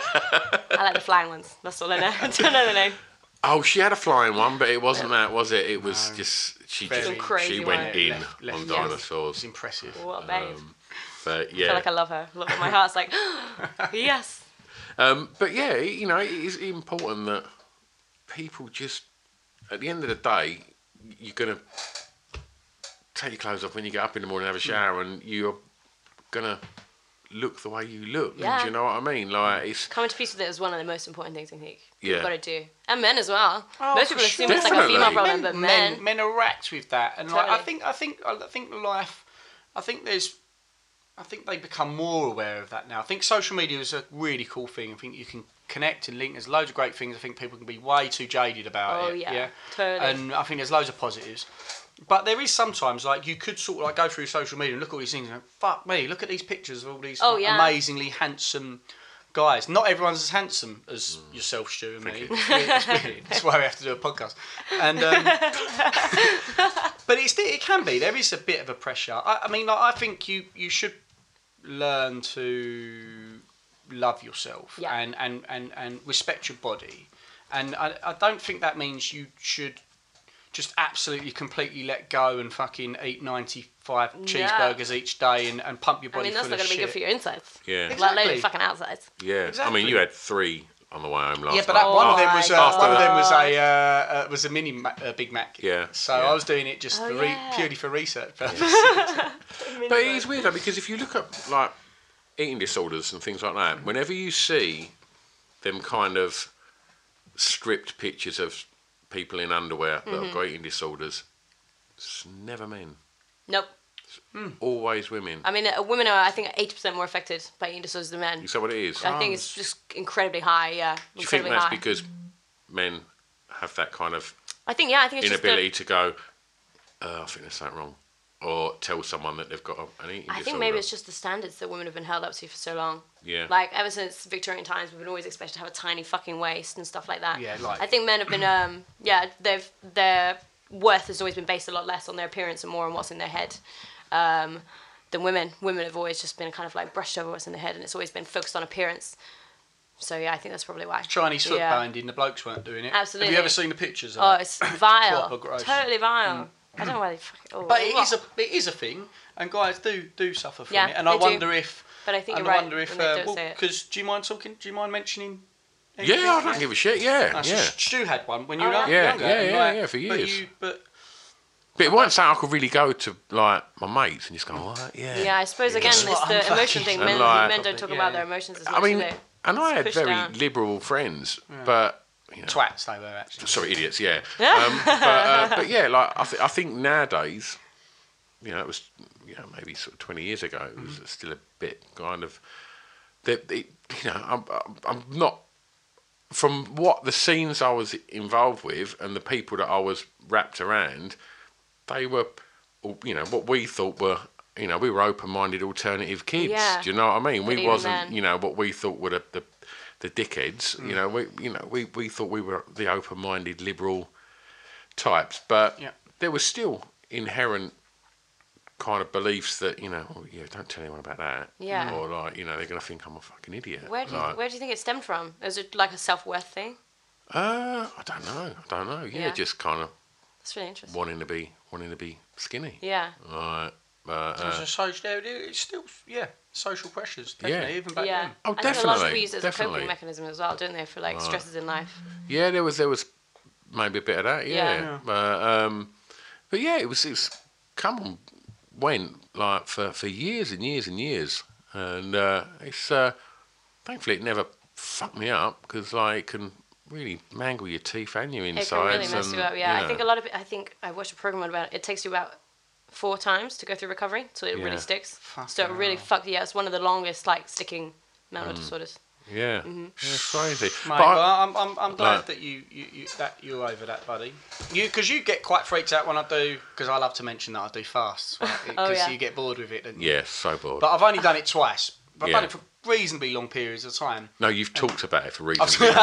I like the flying ones. That's all I know. I don't know the name. Oh, she had a flying one, but it wasn't that, was it? It was just she Very- just Some crazy she went one. in Left- left- on yes. dinosaurs. It's impressive. What a babe. But I yeah, feel like I love her. Look, my heart's like, yes. um, but yeah, you know, it is important that people just, at the end of the day, you're gonna take your clothes off when you get up in the morning, have a shower, and you're gonna look the way you look. Yeah. Do you know what I mean? Like it's Coming to peace with it is one of the most important things I think you've Yeah. got to do. And men as well. Oh, Most for people assume sure. it's like a female Definitely. problem, but men. men, men are racked with that, and like, I Totally. think, I think, I think life, I think there's, I think they become more aware of that now. I think social media is a really cool thing. I think you can connect and link. There's loads of great things. I think people can be way too jaded about Oh, it. yeah, yeah, totally. And I think there's loads of positives. But there is sometimes like you could sort of like go through social media and look at all these things and go, fuck me, look at these pictures of all these Oh, like, yeah. amazingly handsome guys. Not everyone's as handsome as yourself, Stu, and me. you. It's weird, it's weird. That's why we have to do a podcast. And um, but it's it can be. There is a bit of a pressure. I, I mean, like, I think you you should learn to love yourself Yeah. and, and, and, and respect your body. And I, I don't think that means you should just absolutely completely let go and fucking eat ninety-five cheeseburgers each day and, and pump your I body mean, that's full not of going to be shit. good for your insides. yeah, Let alone Exactly. your fucking outsides. yeah. I Exactly. mean, you had three on the way home last Yeah, but night. that one of them Oh was my uh, one of them was God. a uh, uh, was a mini Ma- uh, Big Mac. Yeah, So yeah. I was doing it just Oh, for re- yeah. purely for research purposes. But it is weird though, because if you look at like eating disorders and things like that, whenever you see them kind of stripped pictures of people in underwear that Mm-hmm. have got eating disorders, it's never men. Nope. Always women. I mean, uh, women are, I think, eighty percent more affected by eating disorders than men. Is that what it is? I think it's just incredibly high, yeah. Do you think Incredibly that's high. because men have that kind of I think, yeah, I think it's inability just to go, uh, I think there's something wrong, or tell someone that they've got a- an eating the, I disorder? think maybe it's just the standards that women have been held up to for so long. Yeah. Like, ever since Victorian times, we've been always expected to have a tiny fucking waist and stuff like that. Yeah, like- I think men have been, um, yeah, they've, their worth has always been based a lot less on their appearance and more on what's in their head. Um, than women. Women have always just been kind of like brushed over what's in their head, and it's always been focused on appearance. So yeah, I think that's probably why. Chinese foot Yeah. binding, the blokes weren't doing it. Absolutely. Have you ever seen the pictures of Oh, that? it's vile. Proper gross. Totally vile. I don't know why they fucking. Oh, But it ugh. is a it is a thing, and guys do do suffer from Yeah, it. And I they do. wonder if. But I think and you're I right wonder if when they don't say it. because do you mind talking? Do you mind mentioning? Yeah, I don't give a shit, yeah, No, so yeah. Stu had one when you Oh, were yeah. younger. Yeah, and yeah, like- yeah, for But years. you, but But it wasn't something I could really go to, like, my mates and just go, what? Yeah. Yeah, I suppose again That's it's what I'm the emotion fucking- thing. Men, And like- men don't talk Yeah, about yeah. their emotions as much I mean, as they. and I It's had pushed very down. liberal friends, but, you know, twats they were actually. sorry, idiots, yeah. um, but, uh, but yeah, like, I, th- I think nowadays, you know, it was, you know, maybe sort of twenty years ago, it was still a bit kind of, that it, you know, I'm, I'm- I'm not, from what the scenes I was involved with and the people that I was wrapped around, they were, you know, what we thought were, you know, we were open-minded alternative kids. Yeah. Do you know what I mean? But We even wasn't, then- you know, what we thought were the, the, the dickheads. Mm. You know, we, you know, we, we thought we were the open-minded liberal types, but Yeah. there was still inherent kind of beliefs that, you know, oh, yeah, don't tell anyone about that. Yeah. Or like, you know, they're going to think I'm a fucking idiot. Where do you, like, where do you think it stemmed from? Is it like a self-worth thing? Uh, I don't know. I don't know. Yeah, Yeah. just kind of That's really interesting. wanting to be wanting to be skinny. Yeah. Right. But, It's uh, a social, it's still, yeah, social pressures, definitely, Yeah. even back Yeah. then. Oh, I think a lot of definitely, people use it as a definitely. coping mechanism as well, don't they? For like stresses in life. yeah, there was there was maybe a bit of that. Yeah. Yeah. But um, but yeah, it was it was come and went like for, for years and years and years, and uh, it's uh, thankfully it never fucked me up because like it can really mangle your teeth and your insides. It can really mess and, you up. Yeah, you I think know. a lot of it. I think I watched a program about it. It takes you about four times to go through recovery, so it Yeah. really sticks. Fucking so it really hell. fucked. Yeah, it's one of the longest like sticking mental Mm. disorders. Yeah, Mm-hmm. yeah, it's crazy. Mate, But I- well, I'm, I'm, I'm glad Like- that you, you, you that you're over that, buddy. You because you get quite freaked out when I do, because I love to mention that I do fasts, because Oh, yeah. you get bored with it. Don't you? yeah, so bored. But I've only done it twice. But I've Yeah. done it for reasonably long periods of time. no, you've talked about it for reasons. I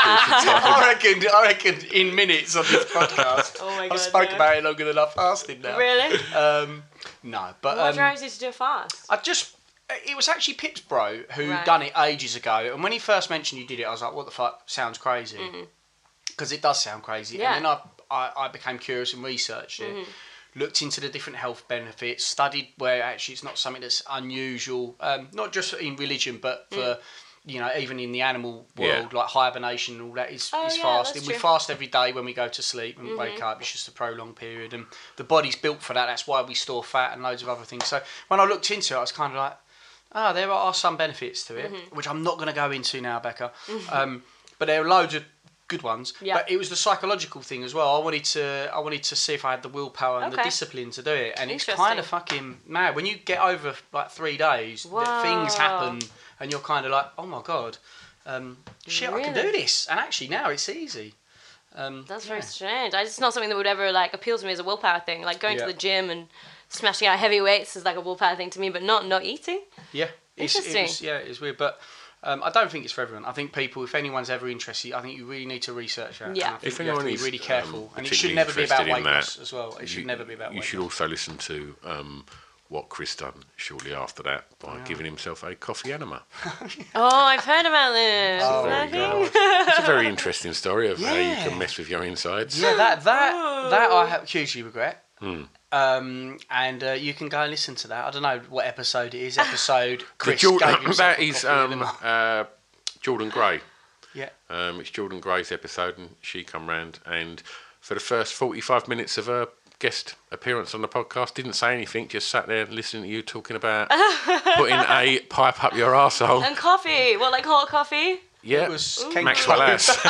I reckon, I reckon in minutes on this podcast, Oh my I've God, spoke no. about it longer than I've fasted now. Really? Um, no, but what um, drives you to do a fast? I just, it was actually Pips Bro who Right. done it ages ago, and when he first mentioned you did it, I was like, what the fuck, sounds crazy. Because it does sound crazy. Mm-hmm. Yeah. And then I, I, I became curious and researched it, Mm-hmm. looked into the different health benefits, studied where actually it's not something that's unusual, um, not just in religion, but for... Mm. You know, even in the animal Yeah. world, like hibernation and all that is, Oh, is yeah, fasting. that's We true. fast every day when we go to sleep and Mm-hmm. wake up. It's just a prolonged period, and the body's built for that. That's why we store fat and loads of other things. So when I looked into it, I was kind of like, ah, there are some benefits to it, Mm-hmm. which I'm not going to go into now, Becca. Um, but there are loads of good ones. Yeah. But it was the psychological thing as well. I wanted to, I wanted to see if I had the willpower and the Okay. discipline to do it. And it's Interesting. kind of fucking mad when you get over like three days. That things Wow. happen, and you're kind of like, oh my god. Um, shit, I can do Really? this, and actually now it's easy. Um, That's very yeah. strange. I, it's not something that would ever like appeal to me as a willpower thing. Like going Yeah. to the gym and smashing out heavy weights is like a willpower thing to me, but not not eating. Yeah, it's, it Interesting. was, yeah, it's weird, but um, I don't think it's for everyone. I think people, if anyone's ever interested, I think you really need to research that. Yeah. And I think If you have to anyone be is, really careful, um, and it should particularly never be about interested in weight that, loss as well. It should you, never be about You weight should loss. also listen to um, what Chris done shortly after that by giving himself a coffee enema. Oh, I've heard about this. Oh, Is that a there you thing? go. It's a very interesting story of how you Yeah. can mess with your insides. Yeah, that that that I have hugely regret. Hmm. Um, and uh, you can go and listen to that. I don't know what episode it is. Episode The Chris Jordan- gave himself that a is coffee um, enema. uh, Jordan Gray. Yeah. Um, it's Jordan Gray's episode, and she come round, and for the first forty-five minutes of her guest appearance on the podcast, didn't say anything, just sat there listening to you talking about putting a pipe up your arsehole. And coffee. What, like hot coffee? Yeah, It was Ken Maxwell Close. House.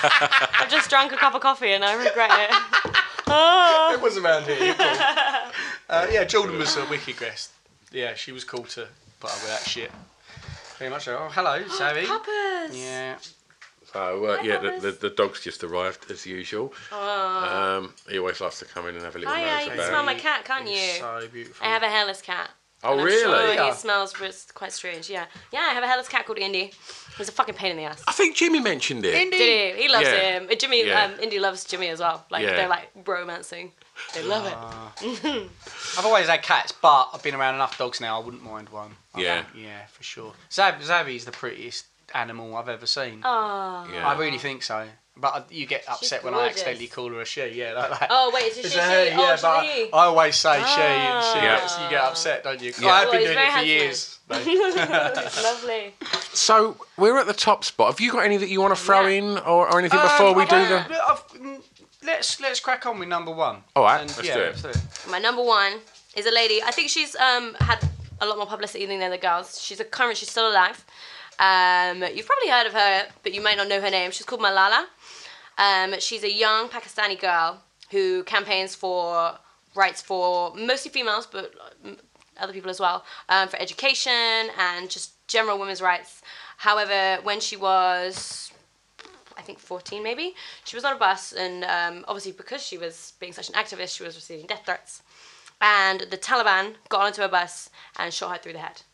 I've just drunk a cup of coffee and I regret it. Oh. It was around here. You're cool. uh, yeah, Jordan was a wicked guest. Yeah, she was cool to put up with that shit. Very much so. Oh, hello, Savvy. Puppers. Yeah. So uh, yeah, the, Thomas. the, the dog's just arrived as usual. Um, he always likes to come in and have a little Oh, yeah, nose you can about. smell my cat, can't It's you? so beautiful. I have a hairless cat. Oh And I'm really? sure Yeah. he smells but it's quite strange, yeah. Yeah, I have a hairless cat called Indy. He's a fucking pain in the ass. I think Jimmy mentioned it. Indy. Did he? He loves Yeah. him. Uh, Jimmy, Yeah. um, Indy loves Jimmy as well. Like, Yeah. they're like romancing. They love it. I've always had cats, but I've been around enough dogs now. I wouldn't mind one. I Yeah. don't- yeah, for sure. Zab, Zabby's the prettiest animal I've ever seen. Oh. Yeah. I really think so. But I- you get upset when I gorgeous. accidentally call her a she. Yeah, like that. Oh, wait, it's a It's she, a she. he, Oh, yeah, she's but a he. I always say she, and she Yeah. gets, you get upset, don't you? Yeah. I've Oh, been he's doing very it for handsome. years. It's lovely. So we're at the top spot. Have you got any that you want to throw Yeah. in, or, or anything before Um, we I do don't- the? I've- mm, let's let's crack on with number one. All right, And, let's yeah, do it. let's do it. My number one is a lady. I think she's um had a lot more publicity than the other girls. She's a current. She's still alive. Um, you've probably heard of her, but you might not know her name. She's called Malala. Um, she's a young Pakistani girl who campaigns for rights for mostly females, but um, other people as well, um, for education and just general women's rights. However, when she was, I think fourteen maybe, she was on a bus, and um, obviously because she was being such an activist, she was receiving death threats. And the Taliban got onto her bus and shot her through the head.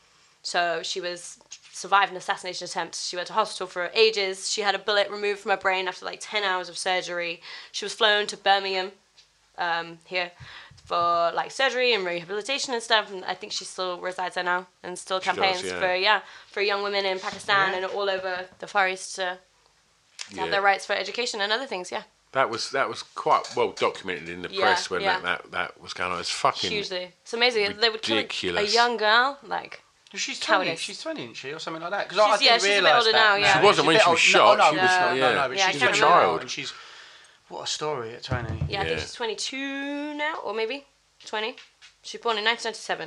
So she was survived an assassination attempt. She went to hospital for ages. She had a bullet removed from her brain after like ten hours of surgery. She was flown to Birmingham um, here for like surgery and rehabilitation and stuff. And I think she still resides there now and still campaigns does, yeah. for yeah for young women in Pakistan Yeah. and all over the Far East to Yeah. have their rights for education and other things. Yeah, That was that was quite well documented in the Yeah, press when yeah. that, that, that was going on. It's fucking hugely. It's amazing. They would kill a, a ridiculous. young girl like. She's twenty. Cowardice. She's twenty, isn't she, or something like that? Because She's- I didn't yeah, she's a bit realise older that. now, yeah. She wasn't She's a when bit she was old- shot, No, she no, was no, not- no, yeah. no, but Yeah, I she's can't a remember. child, and she's what a story at twenty. Yeah, I think Yeah. she's twenty-two now, or maybe twenty. She was born in nineteen ninety-seven.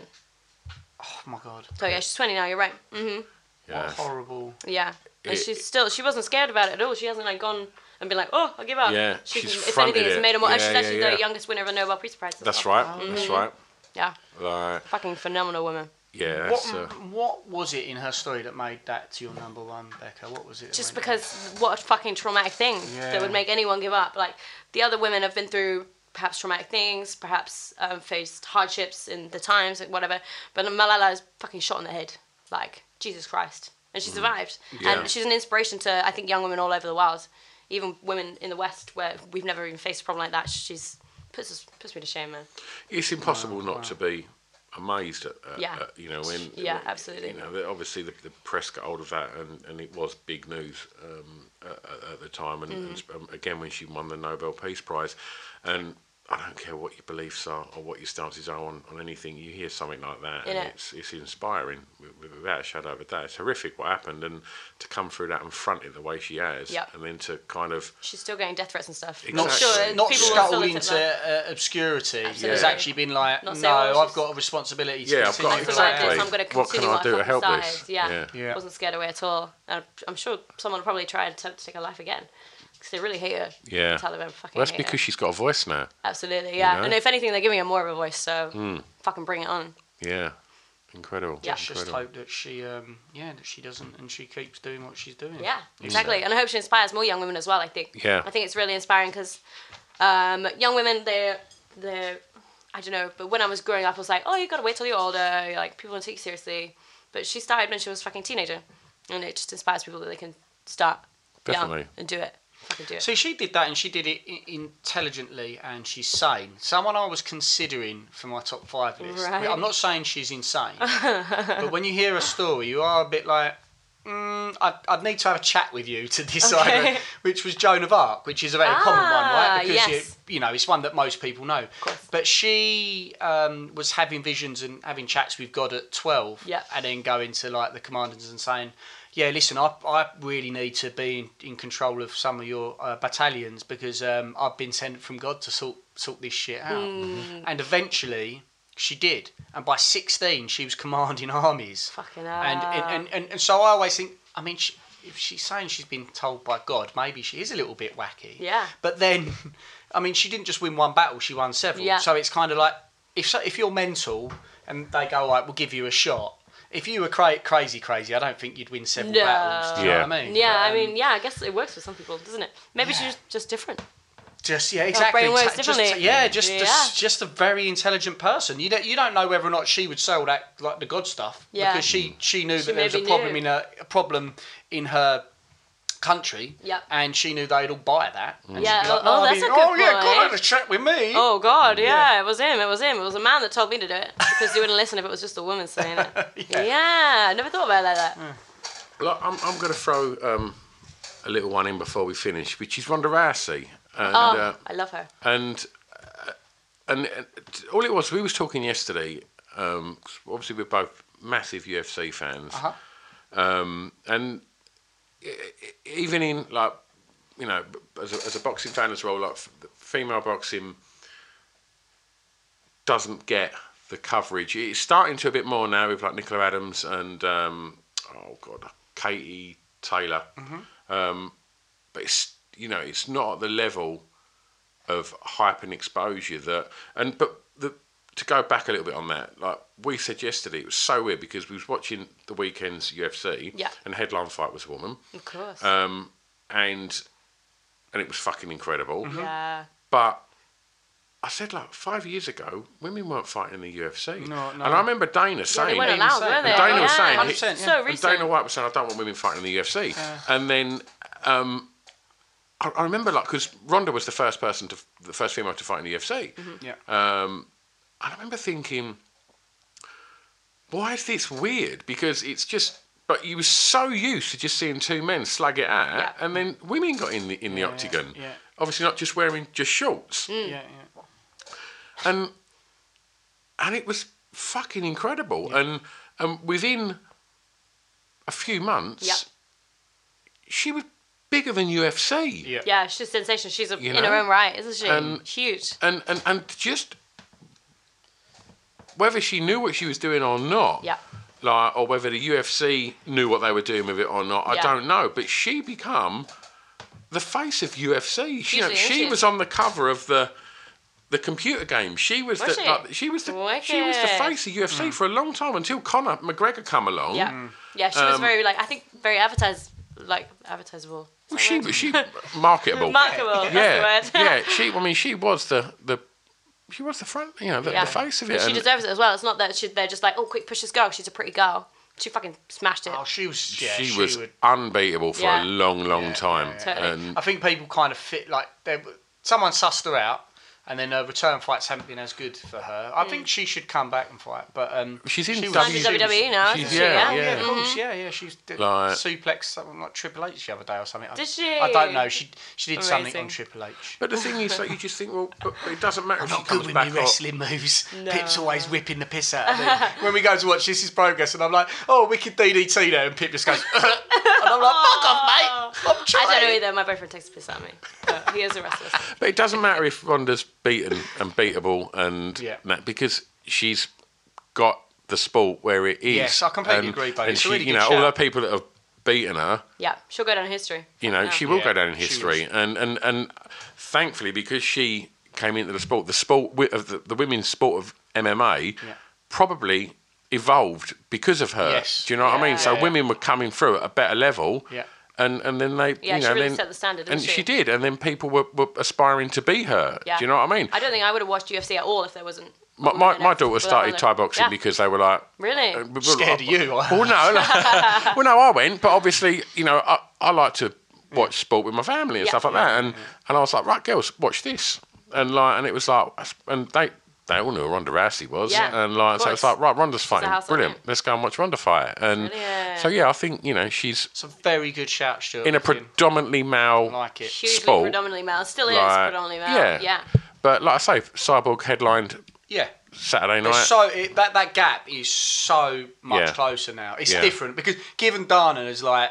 Oh my god. So yeah, she's twenty now. You're right. Mhm. Yeah. What a horrible. Yeah, and It- she's still. She wasn't scared about it at all. She hasn't like gone and been like, oh, I'll give up. Yeah, she's, she's if fronted anything, it's it. made her more. and Yeah, she's yeah, actually yeah. the youngest winner of a Nobel Peace Prize. as That's well. right. That's right. Yeah, Like, fucking phenomenal woman. yeah, What, that's uh, what was it in her story that made that to your number one, Becca? What was it? that Just made because what a fucking traumatic thing Yeah. that would make anyone give up. Like the other women have been through perhaps traumatic things, perhaps um, faced hardships in the times, like whatever. But Malala is fucking shot in the head. Like Jesus Christ, and she survived. Yeah. And she's an inspiration to I think young women all over the world, even women in the West where we've never even faced a problem like that. She's puts us, puts me to shame, man. it's impossible not to be amazed at, at, Yeah. at, you know when Yeah, when, absolutely. you know that obviously the, the press got hold of that and, and it was big news um, at, at the time and, and Mm-hmm. um, again when she won the Nobel Peace Prize and I don't care what your beliefs are or what your stances are on, on anything, you hear something like that and Innit? it's it's inspiring with- without a shadow of a doubt. It's horrific what happened and to come through that and front it the way she has Yep. and then to kind of She's still getting death threats and stuff. Exactly. I'm sure Not people will scuttled still into attempt that. uh, obscurity. Absolutely. Has actually been like, Not no, saying, well, I've she's- got a responsibility to Yeah, I've got- continue Something to like exactly. this, I'm going to What can continue I what do to fucking help started. this? Yeah. Yeah. Yeah. Wasn't scared away at all. And I'm sure someone will probably try and attempt to take her life again. Because they really hate her. yeah. The Taliban fucking Well, that's hate because her. she's got a voice now. Absolutely, yeah. know? And if anything, they're giving her more of a voice, so Hmm. fucking bring it on. Yeah, incredible. Yeah. Let's just incredible. hope that she, um, yeah, that she doesn't, and she keeps doing what she's doing. Yeah, exactly. And I hope she inspires more young women as well, I think. Yeah. I think it's really inspiring because um, young women, they're, they're, I don't know, but when I was growing up, I was like, oh, you gotta wait till you're older, like, people don't take you seriously. But she started when she was a fucking teenager. And it just inspires people that they can start Definitely. young and do it. Fucking do it. See, she did that, and she did it I- intelligently, and she's sane. Someone I was considering for my top five list. Right. I'm not saying she's insane, but when you hear her story, you are a bit like, mm, I'd, I'd need to have a chat with you to decide. Okay. her- Which was Joan of Arc, which is a very common one, Ah, right? Because yes. you, you know, it's one that most people know. course. But she um, was having visions and having chats with God at twelve, Yeah. and then going to like the commanders and saying, yeah, listen, I, I really need to be in, in control of some of your uh, battalions because um, I've been sent from God to sort sort this shit out. Hmm. And eventually she did. And by sixteen, she was commanding armies. Fucking hell. And, and, and, and, and so I always think, I mean, she, if she's saying she's been told by God, maybe she is a little bit wacky. Yeah. But then, I mean, she didn't just win one battle, she won several. Yeah. So it's kind of like, if so, if you're mental and they go, right, we'll give you a shot. If you were cra- crazy, crazy, I don't think you'd win several No. battles. Do you Yeah. know what I mean? Yeah, But, I um, mean, yeah, I guess it works for some people, doesn't it? Maybe she's just, just different. Just yeah, exactly. brain works Ta- just- differently. yeah, just, Yeah. just just a very intelligent person. You don't you don't know whether or not she would sell that like the God stuff Yeah. because she she knew She that there was a maybe problem knew. in her a problem in her country. Yep. And she knew they'd all buy that. And Yeah, she'd be like, oh, "No, oh, I that's mean, a good oh yeah, God point. had a chat with me. Oh God, yeah, it was him. It was him. It was a man that told me to do it because he wouldn't listen if it was just a woman saying it. Yeah. yeah. I never thought about it like that. Look, I'm, I'm going to throw um, a little one in before we finish, which is Ronda Rousey. And, Oh, uh, I love her. and, uh, and and all it was, we was talking yesterday. Um, 'cause obviously, we're both massive U F C fans, Uh-huh. um, and e- e- even in like you know, as a, as a boxing fan as well, like f- female boxing doesn't get the coverage. It's starting to a bit more now with like Nicola Adams and um, oh god, Katie Taylor. Um, but it's you know it's not at the level of hype and exposure that and but the to go back a little bit on that, like we said yesterday, it was so weird because we was watching the weekend's U F C Yeah. and the headline fight was a woman. Of course. Um, and and it was fucking incredible. yeah. But I said like five years ago, women weren't fighting in the U F C. No, no. And I remember Dana Yeah, saying, they weren't Dana allowed, saying- were they? And Dana was yeah. saying, one hundred percent, so and recent. Dana White was saying, I don't want women fighting in the U F C. And then um, I, I remember like because Ronda was the first person to the first female to fight in the U F C. Mm-hmm. Yeah. Um, and I remember thinking, why is this weird? Because it's just. But you were so used to just seeing two men slug it out, Yeah. and then women got in the in the Yeah, octagon. yeah. Obviously, not just wearing just shorts. Yeah, yeah. And and it was fucking incredible. Yeah. And and within a few months, Yep. she was bigger than U F C. Yeah. Yeah, she's sensational. She's a, You in know? her own right, isn't she? And- Huge. And and and just whether she knew what she was doing or not. Yeah. Like, or whether the U F C knew what they were doing with it or not, I Yeah. don't know. But she become the face of U F C. She, you know, Usually, isn't she she? was on the cover of the the computer game. She was, Was the she? like, she was the she was the Wicked. face of U F C for a long time until Conor McGregor come along. Yeah. Yeah, she was Um, very, like, I think very advertised, like, advertisable. Is Well, that she a word? was she marketable. Remarkable, yeah, that's the word. yeah. She, I mean, she was the the she was the front, you know, the, Yeah. the face of it. But she and- deserves it as well. It's not that she, they're just like, oh, quick, push this girl. She's a pretty girl. She fucking smashed it. Oh, she was. Yeah, she, she was would. unbeatable for Yeah. a long, long time. yeah. Totally. And I think people kind of fit like they. Someone sussed her out, and then her return fights haven't been as good for her. I think she should come back and fight, but um, she's in she was- W- She's W W E now, she's- isn't she? yeah, Yeah, Yeah, yeah. of course, yeah, yeah. She's did Like- suplex something like Triple H the other day or something. I- Did she? I don't know. She she did something Amazing. on Triple H. But the thing is, like, you just think, well, but it doesn't matter I'm if she not comes good with back my or- wrestling moves. Pip's always whipping the piss out of me. When we go to watch This Is Progress, and I'm like, oh, wicked D D T there, and Pip just goes, and I'm like, fuck off, mate. I'm trying. I don't know either. My boyfriend takes a piss at me. But he is a wrestler. But it doesn't matter if Ronda's beaten and beatable and Yeah. that because she's got the sport where it is. Yes, I completely and, agree, buddy. And It's a she, really you good know, all shout. the people that have beaten her, Yeah, she'll go down in history. you know, Yeah. she will Yeah, go down in she history. was. And, and and thankfully, because she came into the sport, the sport wi- of the, the women's sport of M M A probably evolved because of her. Yes. Do you know what I mean? Yeah. So Yeah. women were coming through at a better level. Yeah. And and then they, Yeah, you she know, really then, set the standard, and didn't she? she did, and then people were, were aspiring to be her. Yeah. Do you know what I mean? I don't think I would have watched U F C at all if there wasn't. My, a my, woman my in it daughter with that started on Thai it. boxing Yeah. because they were like Really? uh, we were- Scared of you. Well, no, like, well, no, I went, but obviously, you know, I, I like to watch sport with my family and Yeah. stuff like that, and and I was like, right, girls, watch this, and like, and it was like, and they. They all knew who Ronda Rousey was, Yeah, and like, of so it's course. like, right, Ronda's fighting, household brilliant. name. Let's go and watch Ronda fight, and Brilliant. so yeah, I think you know she's It's a very good shout, Stuart. in a Wiggin. predominantly male like it. Hugely sport, predominantly male. Still is like, predominantly male. yeah, Yeah. But like I say, Cyborg headlined Yeah. Saturday night. It's so it, that that gap is so much Yeah. closer now. It's Yeah. different because given Dana is like,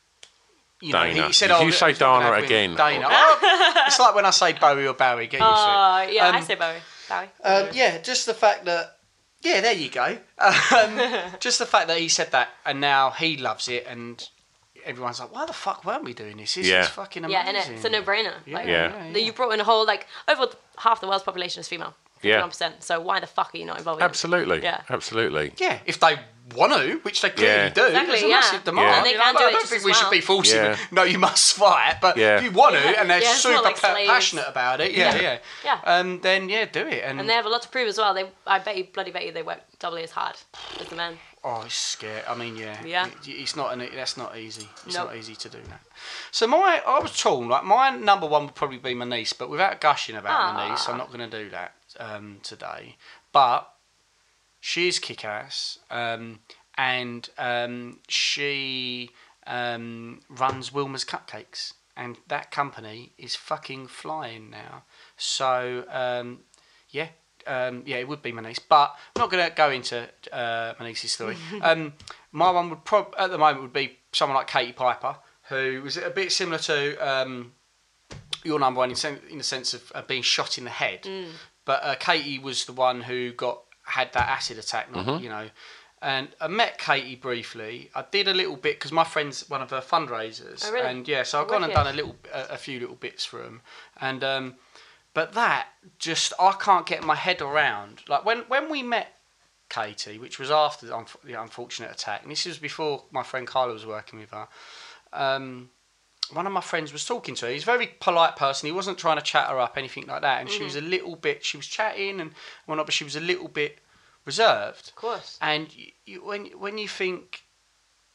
you know, Dana. he said, If "Oh, you say he's not gonna Dana have women." again- Dana. Oh, it's like when I say Bowie or Bowie. Get used Oh, to it. yeah, I Um, say Bowie. Bowie. Um, yeah, just the fact that, yeah, there you go. Um, just the fact that he said that, and now he loves it, and everyone's like, why the fuck weren't we doing this? This Yeah. is fucking amazing. Yeah, and it's a no-brainer. Like, Yeah. yeah, that You brought in a whole, like, over half the world's population is female. Yeah. fifty-one percent. So why the fuck are you not involved in it? Absolutely. Yeah. Absolutely. Yeah, if they want to, which they clearly Yeah. do, Exactly, there's a yeah. massive demand. Yeah. And they You know, can I do it don't just think as we should well. be forcing Yeah. them. No, you must fight. But Yeah. if you want to, and they're Yeah, it's not super like pa- slaves. passionate about it, yeah, Yeah. yeah, Yeah. Um, then yeah, do it. And, And they have a lot to prove as well. They, I bet you, bloody bet you, they work doubly as hard as the men. oh, it's scary. I mean, yeah, Yeah. It- it's not. An, that's not easy. It's Nope. not easy to do that. So my, I was torn. Like my number one would probably be my niece, but without gushing about my niece, I'm not going to do that um, today. But she's kick-ass, um, and um, she um, runs Wilma's Cupcakes, and that company is fucking flying now. So um, yeah, um, yeah, it would be my niece, but I'm not going to go into uh, my niece's story. um, my one would prob at the moment would be someone like Katie Piper, who was a bit similar to um, your number one in, sen- in the sense of uh, being shot in the head. But uh, Katie was the one who got had that acid attack, not, you know. And I met Katie briefly. I did a little bit because my friend's one of her fundraisers, Oh, really? and yeah, so I've gone and Wicked. done a little, a, a few little bits for them. And um, but that just I can't get my head around. Like when when we met Katie, which was after the, unf- the unfortunate attack, and this was before my friend Carla was working with her. Um, one of my friends was talking to her. He's a very polite person. He wasn't trying to chat her up, anything like that. And she was a little bit. She was chatting and whatnot, but she was a little bit reserved. Of course. And you, you, when when you think,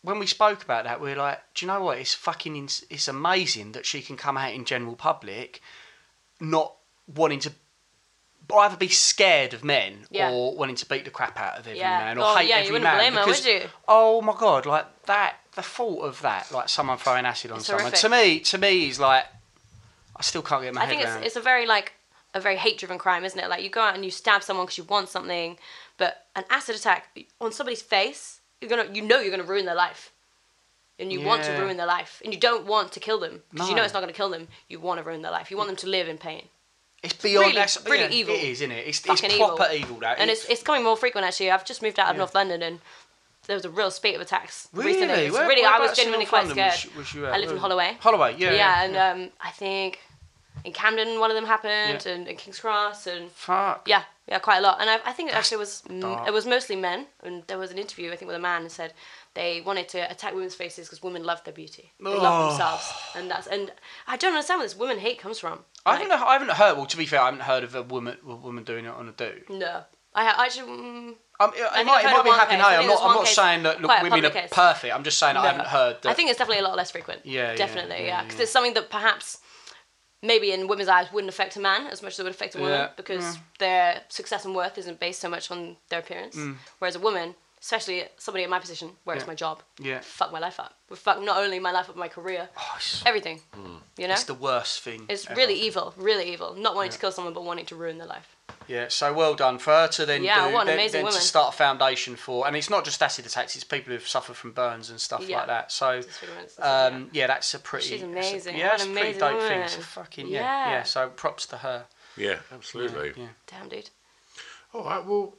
when we spoke about that, we were like, do you know what? It's fucking, ins- it's amazing that she can come out in general public, not wanting to either be scared of men Yeah. or wanting to beat the crap out of every Yeah. man or Oh, hate yeah, you every wouldn't man. blame her, because, would you? Oh my god, like that, the thought of that, like someone throwing acid on It's someone, horrific. to me, to me is like, I still can't get my I head think it's around. it's a very like a very hate-driven crime, isn't it? Like you go out and you stab someone because you want something, but an acid attack on somebody's face, you're gonna you know you're gonna ruin their life, and you want to Yeah. ruin their life, and you don't want to kill them because you know No. it's not gonna kill them. You want to ruin their life. You want them to live in pain. It's beyond really, that's really yeah, evil. It is, isn't it? It's, it's Fucking proper evil. evil, that. And it's it's coming more frequent actually. I've just moved out of Yeah. North London and there was a real spate of attacks Really? recently. It's Where- really, I was whereabouts in genuinely North quite London scared. was you- was you at? I lived in Where- Holloway. Holloway, yeah, Yeah, yeah, and yeah. Um, I think in Camden one of them happened, Yeah. and in King's Cross, and Fuck. yeah, yeah, quite a lot. And I, I think it actually was m- dark. it was mostly men. And there was an interview I think with a man who said they wanted to attack women's faces because women love their beauty, they love Oh. themselves, and that's and I don't understand where this woman hate comes from. I Like, haven't, I haven't heard. Well, to be fair, I haven't heard of a woman, a woman doing it on a dude. No, I ha- actually. Mm, Um, it, think it I've might, it heard might of be one happening. case. I Hey, I'm think not. there's I'm one not case, saying that look, quite a women are public case. perfect. I'm just saying that I No. haven't heard. That, I think it's definitely a lot less frequent. Yeah, yeah, definitely, yeah, yeah, because yeah. it's something that perhaps maybe in women's eyes wouldn't affect a man as much as it would affect a woman Yeah, because yeah. their success and worth isn't based so much on their appearance. Whereas a woman, especially somebody in my position where it's Mm. Yeah. my job, Yeah. fuck my life up. Would fuck not only my life but my career, Oh, it's, everything. You know, it's the worst thing. it's ever. really evil, really evil. Not wanting to kill someone but wanting to ruin their life. Yeah. So well done for her to then Yeah, do. what an then, amazing then woman. to start a foundation for, and it's not just acid attacks. It's people who've suffered from burns and stuff Yeah. like that. So. Disfigurements and stuff, Um, yeah, that's a pretty. She's that's a- amazing. yeah, What that's an a pretty amazing dope thing. woman. It's a fucking yeah, Yeah. yeah. So props to her. Yeah, absolutely. Yeah. Damn, dude. All right, well,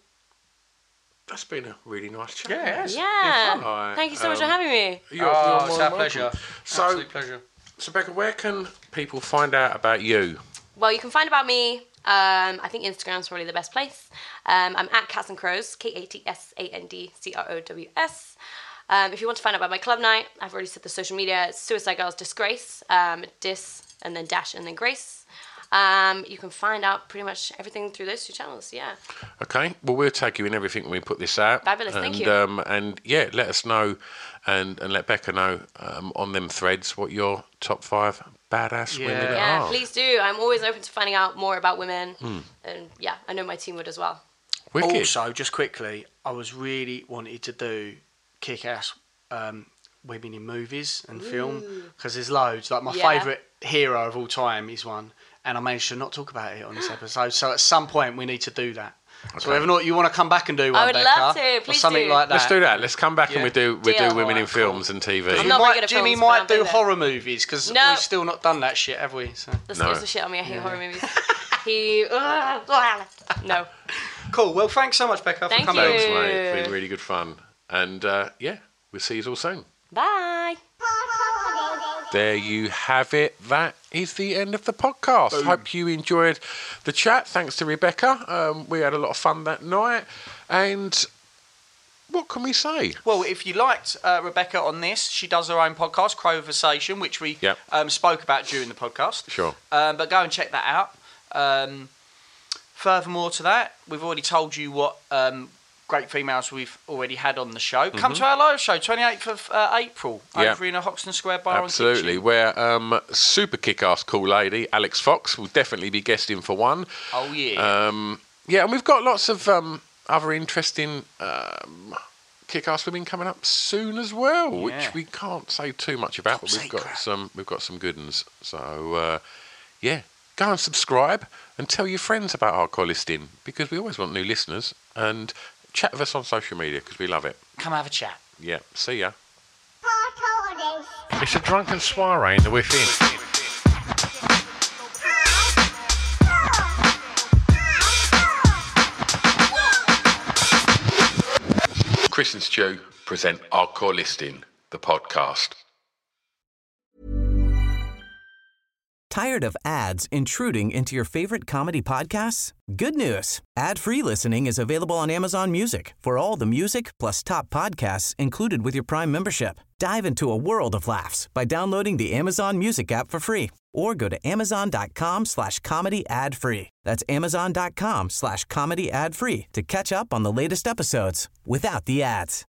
that's been a really nice chat. Yeah, it has. Yeah. All right, Thank you so much for um, having me. You're, Oh, you're it's more our than pleasure. welcome. So, Absolute pleasure. so Becca, where can people find out about you? Well, you can find about me. Um, I think Instagram's probably the best place. Um, I'm at Cats and Crows, K A T S A N D C R O W S. Um, if you want to find out about my club night, I've already said the social media. It's Suicide Girls Disgrace, um, Dis, and then Dash, and then Grace. Um, you can find out pretty much everything through those two channels, yeah. Okay, well, we'll tag you in everything when we put this out. Fabulous, and, thank you. Um, and yeah, let us know and, and let Becca know um, on them threads what your top five badass Yeah. women Yeah, are. please do. I'm always open to finding out more about women. And yeah, I know my team would as well. Wicked. Also, just quickly, I was really wanted to do kick-ass um, women in movies and film because there's loads. Like my Yeah. favourite hero of all time is one, and I managed to not talk about it on this episode. So at some point, we need to do that. So whether or not you want to come back and do one, I would Becca, love to. or Please something do. like that. Let's do that. Let's come back and Yeah. we do we Deal. do women in Alright, cool. films and T V. I'm You not very might, good at Jimmy films, but might I'll do do that. horror movies because No. we've still not done that shit, have we? So. The No. no. the shit on me. I hate horror movies. he. Ugh, no. Cool. Well, thanks so much, Becca, Thank for coming. you. Thanks, mate. It's been really good fun. And uh, yeah, we'll see you all soon. Bye. There you have it. That is the end of the podcast. Hope you enjoyed the chat. Thanks to Rebecca. Um, we had a lot of fun that night. And what can we say? Well, if you liked uh, Rebecca on this, she does her own podcast, Crowversation, which we Yep. um, spoke about during the podcast. Sure. Um, but go and check that out. Um, furthermore to that, we've already told you what um, great females we've already had on the show. Come to our live show, twenty-eighth of uh, April, Yeah. over in a Hoxton Square bar Absolutely. and kitchen. Where um, super kick-ass cool lady, Alex Fox, will definitely be guesting for one. Oh, yeah. Um, yeah, and we've got lots of um, other interesting um, kick-ass women coming up soon as well, Yeah. which we can't say too much about, but Top we've got secret. some we've got some good ones. So uh, yeah, go and subscribe and tell your friends about Hardcore Listing because we always want new listeners, and chat with us on social media because we love it. Come have a chat. Yeah, see ya. It's a drunken soiree in the within. Chris and Stu present Hardcore Listing, the podcast. Tired of ads intruding into your favorite comedy podcasts? Good news. Ad-free listening is available on Amazon Music for all the music plus top podcasts included with your Prime membership. Dive into a world of laughs by downloading the Amazon Music app for free or go to amazon.com slash comedy ad free. That's amazon.com slash comedy ad free to catch up on the latest episodes without the ads.